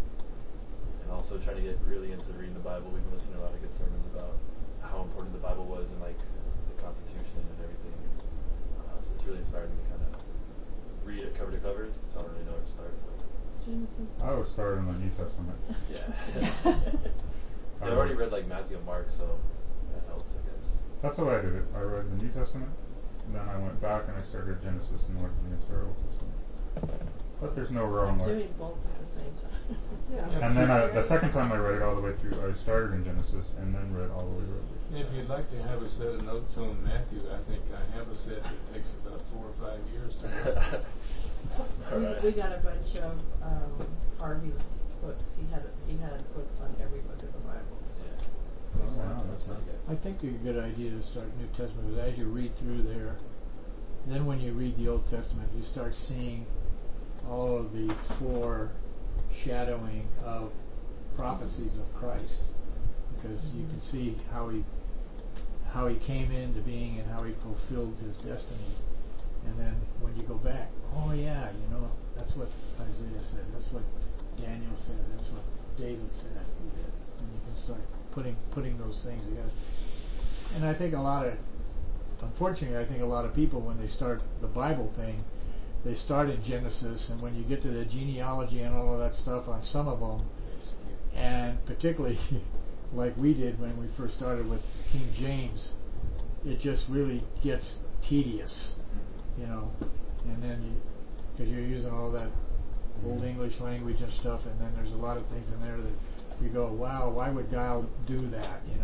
also trying to get really into reading the Bible. We've been listening to a lot of good sermons about how important the Bible was in like the Constitution and everything. So it's really inspired me to kind of read it cover to cover. So I don't really know where to start. Genesis. I would start in the New Testament. Yeah. I've already read like Matthew and Mark, so that helps, I guess. That's how I did it. I read the New Testament, and then I went back and I started Genesis and worked the entire Old Testament. But there's no wrong way. Doing both at the same time. Yeah. And then the second time I read it all the way through, I started in Genesis and then read all the way to Revelation. If you'd like to have a set of notes on Matthew, I think I have a set that takes about 4 or 5 years to read. We got a bunch of Harvey's books. He had books on every book of the Bible. Oh, wow, that's nice. I think it's a good idea to start New Testament because as you read through there, then when you read the Old Testament, you start seeing all of the foreshadowing of prophecies of Christ, because you can see how he came into being and how he fulfilled his destiny. And then when you go back, oh yeah, that's what Isaiah said, that's what Daniel said, that's what David said, and you can start putting those things together. And I think unfortunately, I think a lot of people, when they start the Bible thing, they start in Genesis, and when you get to the genealogy and all of that stuff on some of them, and particularly like we did when we first started with King James, it just really gets tedious, and then because you're using all that Old English language and stuff, and then there's a lot of things in there that you go, wow, why would God do that, and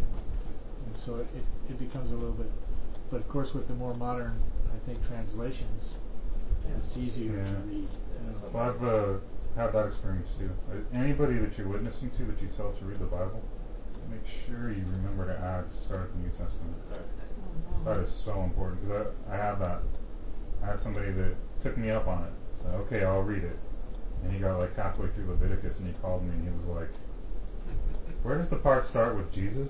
so it becomes a little bit, but of course with the more modern, I think, translations, it's easier to read. Well, I've had that experience too. Anybody that you're witnessing to that you tell to read the Bible, make sure you remember to start the New Testament. That is so important because I had that. I had somebody that took me up on it. Said, okay, I'll read it. And he got like halfway through Leviticus and he called me and he was like, where does the part start with Jesus?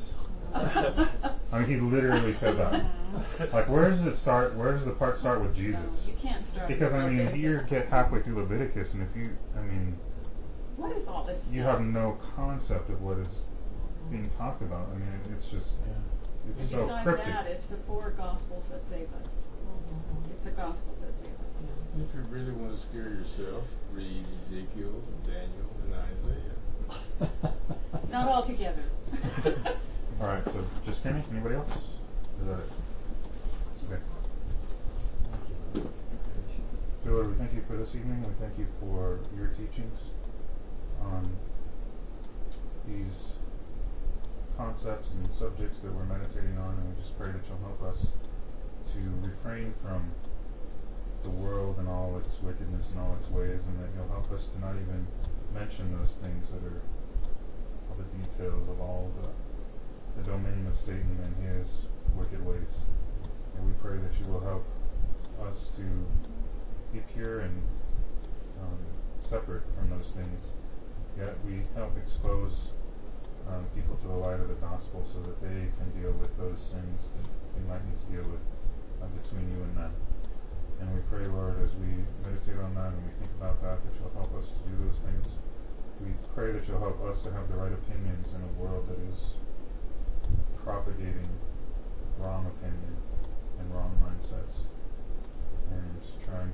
I mean, he literally said that. Like, where does it start? Where does the part start with Jesus? No, you can't start. Because with I mean, Leviticus. you get halfway through Leviticus, and What is all this? you stuff? have no concept of what is being talked about. I mean, it's just it's And so besides cryptic. that, it's the 4 Gospels that save us. It's the Gospels that save us. If you really want to scare yourself, read Ezekiel, Daniel, and Isaiah. Not all together. All right, so just Kenny. Anybody else? Is that it? Okay. So Lord, we thank you for this evening. We thank you for your teachings on these concepts and subjects that we're meditating on, and we just pray that you'll help us to refrain from the world and all its wickedness and all its ways, and that you'll help us to not even mention those things that are all the details of all the domain of Satan and his wicked ways. And we pray that you will help us to be pure and separate from those things. Yet we help expose people to the light of the gospel so that they can deal with those sins that they might need to deal with between you and them. And we pray, Lord, as we meditate on that and we think about that you'll help us to do those things. We pray that you'll help us to have the right opinions in a world that is propagating wrong opinion and wrong mindsets and trying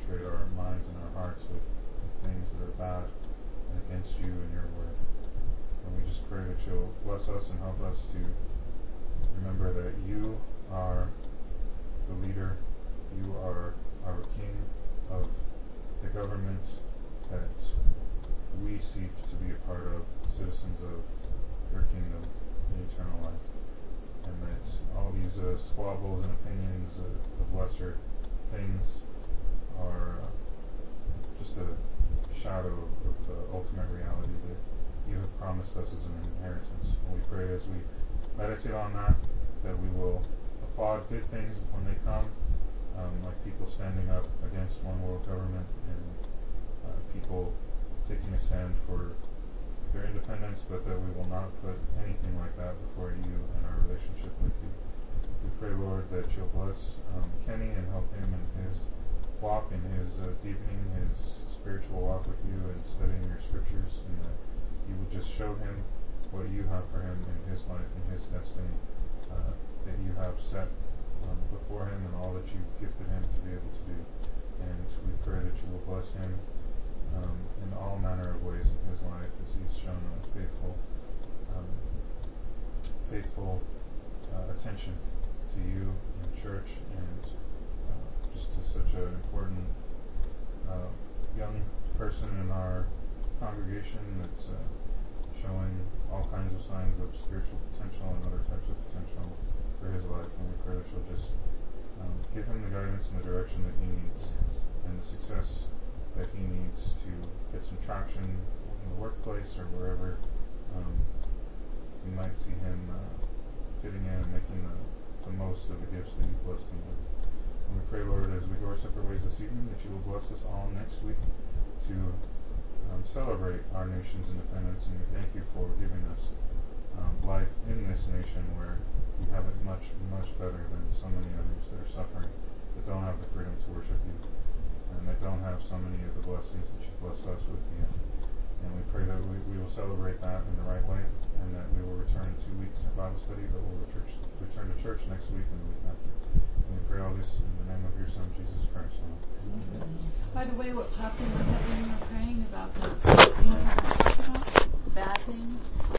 saturate our minds and our hearts with things that are bad and against you and your word. And we just pray that you'll bless us and help us to remember that you are the leader, you are our King of the government that we seek to be a part of, citizens of your kingdom in eternal life. And that all these squabbles and opinions of lesser things are just a shadow of the ultimate reality that you have promised us as an inheritance. And we pray as we meditate on that we will applaud good things when they come, like people standing up against one world government and people taking a stand for their independence, but that we will not put anything like that before you and our relationship with you. We pray, Lord, that you'll bless Kenny and help him in his walk and his deepening his spiritual walk with you and studying your scriptures, and that you would just show him what you have for him in his life and his destiny that you have set before him and all that you've gifted him to be able to do. And we pray that you will bless him in all manner of ways in his life as he's shown a faithful attention to you and church, and just to such an important young person in our congregation that's showing all kinds of signs of spiritual potential and other types of potential for his life. And we pray that you'll just give him the guidance and the direction that he needs and the success that he needs to get some traction in the workplace or wherever you might see him fitting in and making the most of the gifts that you've blessed him with. And we pray, Lord, as we go our separate ways this evening, that you will bless us all next week to celebrate our nation's independence. And we thank you for giving us life in this nation where we have it much, much better than so many others that are suffering, that don't have the freedom to worship you, and that don't have so many of the blessings that you've blessed us with yet. And we pray that we will celebrate that in the right way, and that we will return in 2 weeks at Bible study, but we'll return to church next week and the week after. And we pray all this in the name of your Son, Jesus Christ. Amen. By the way, what popped in my head when you were praying about the things we're going to talk about, bad things,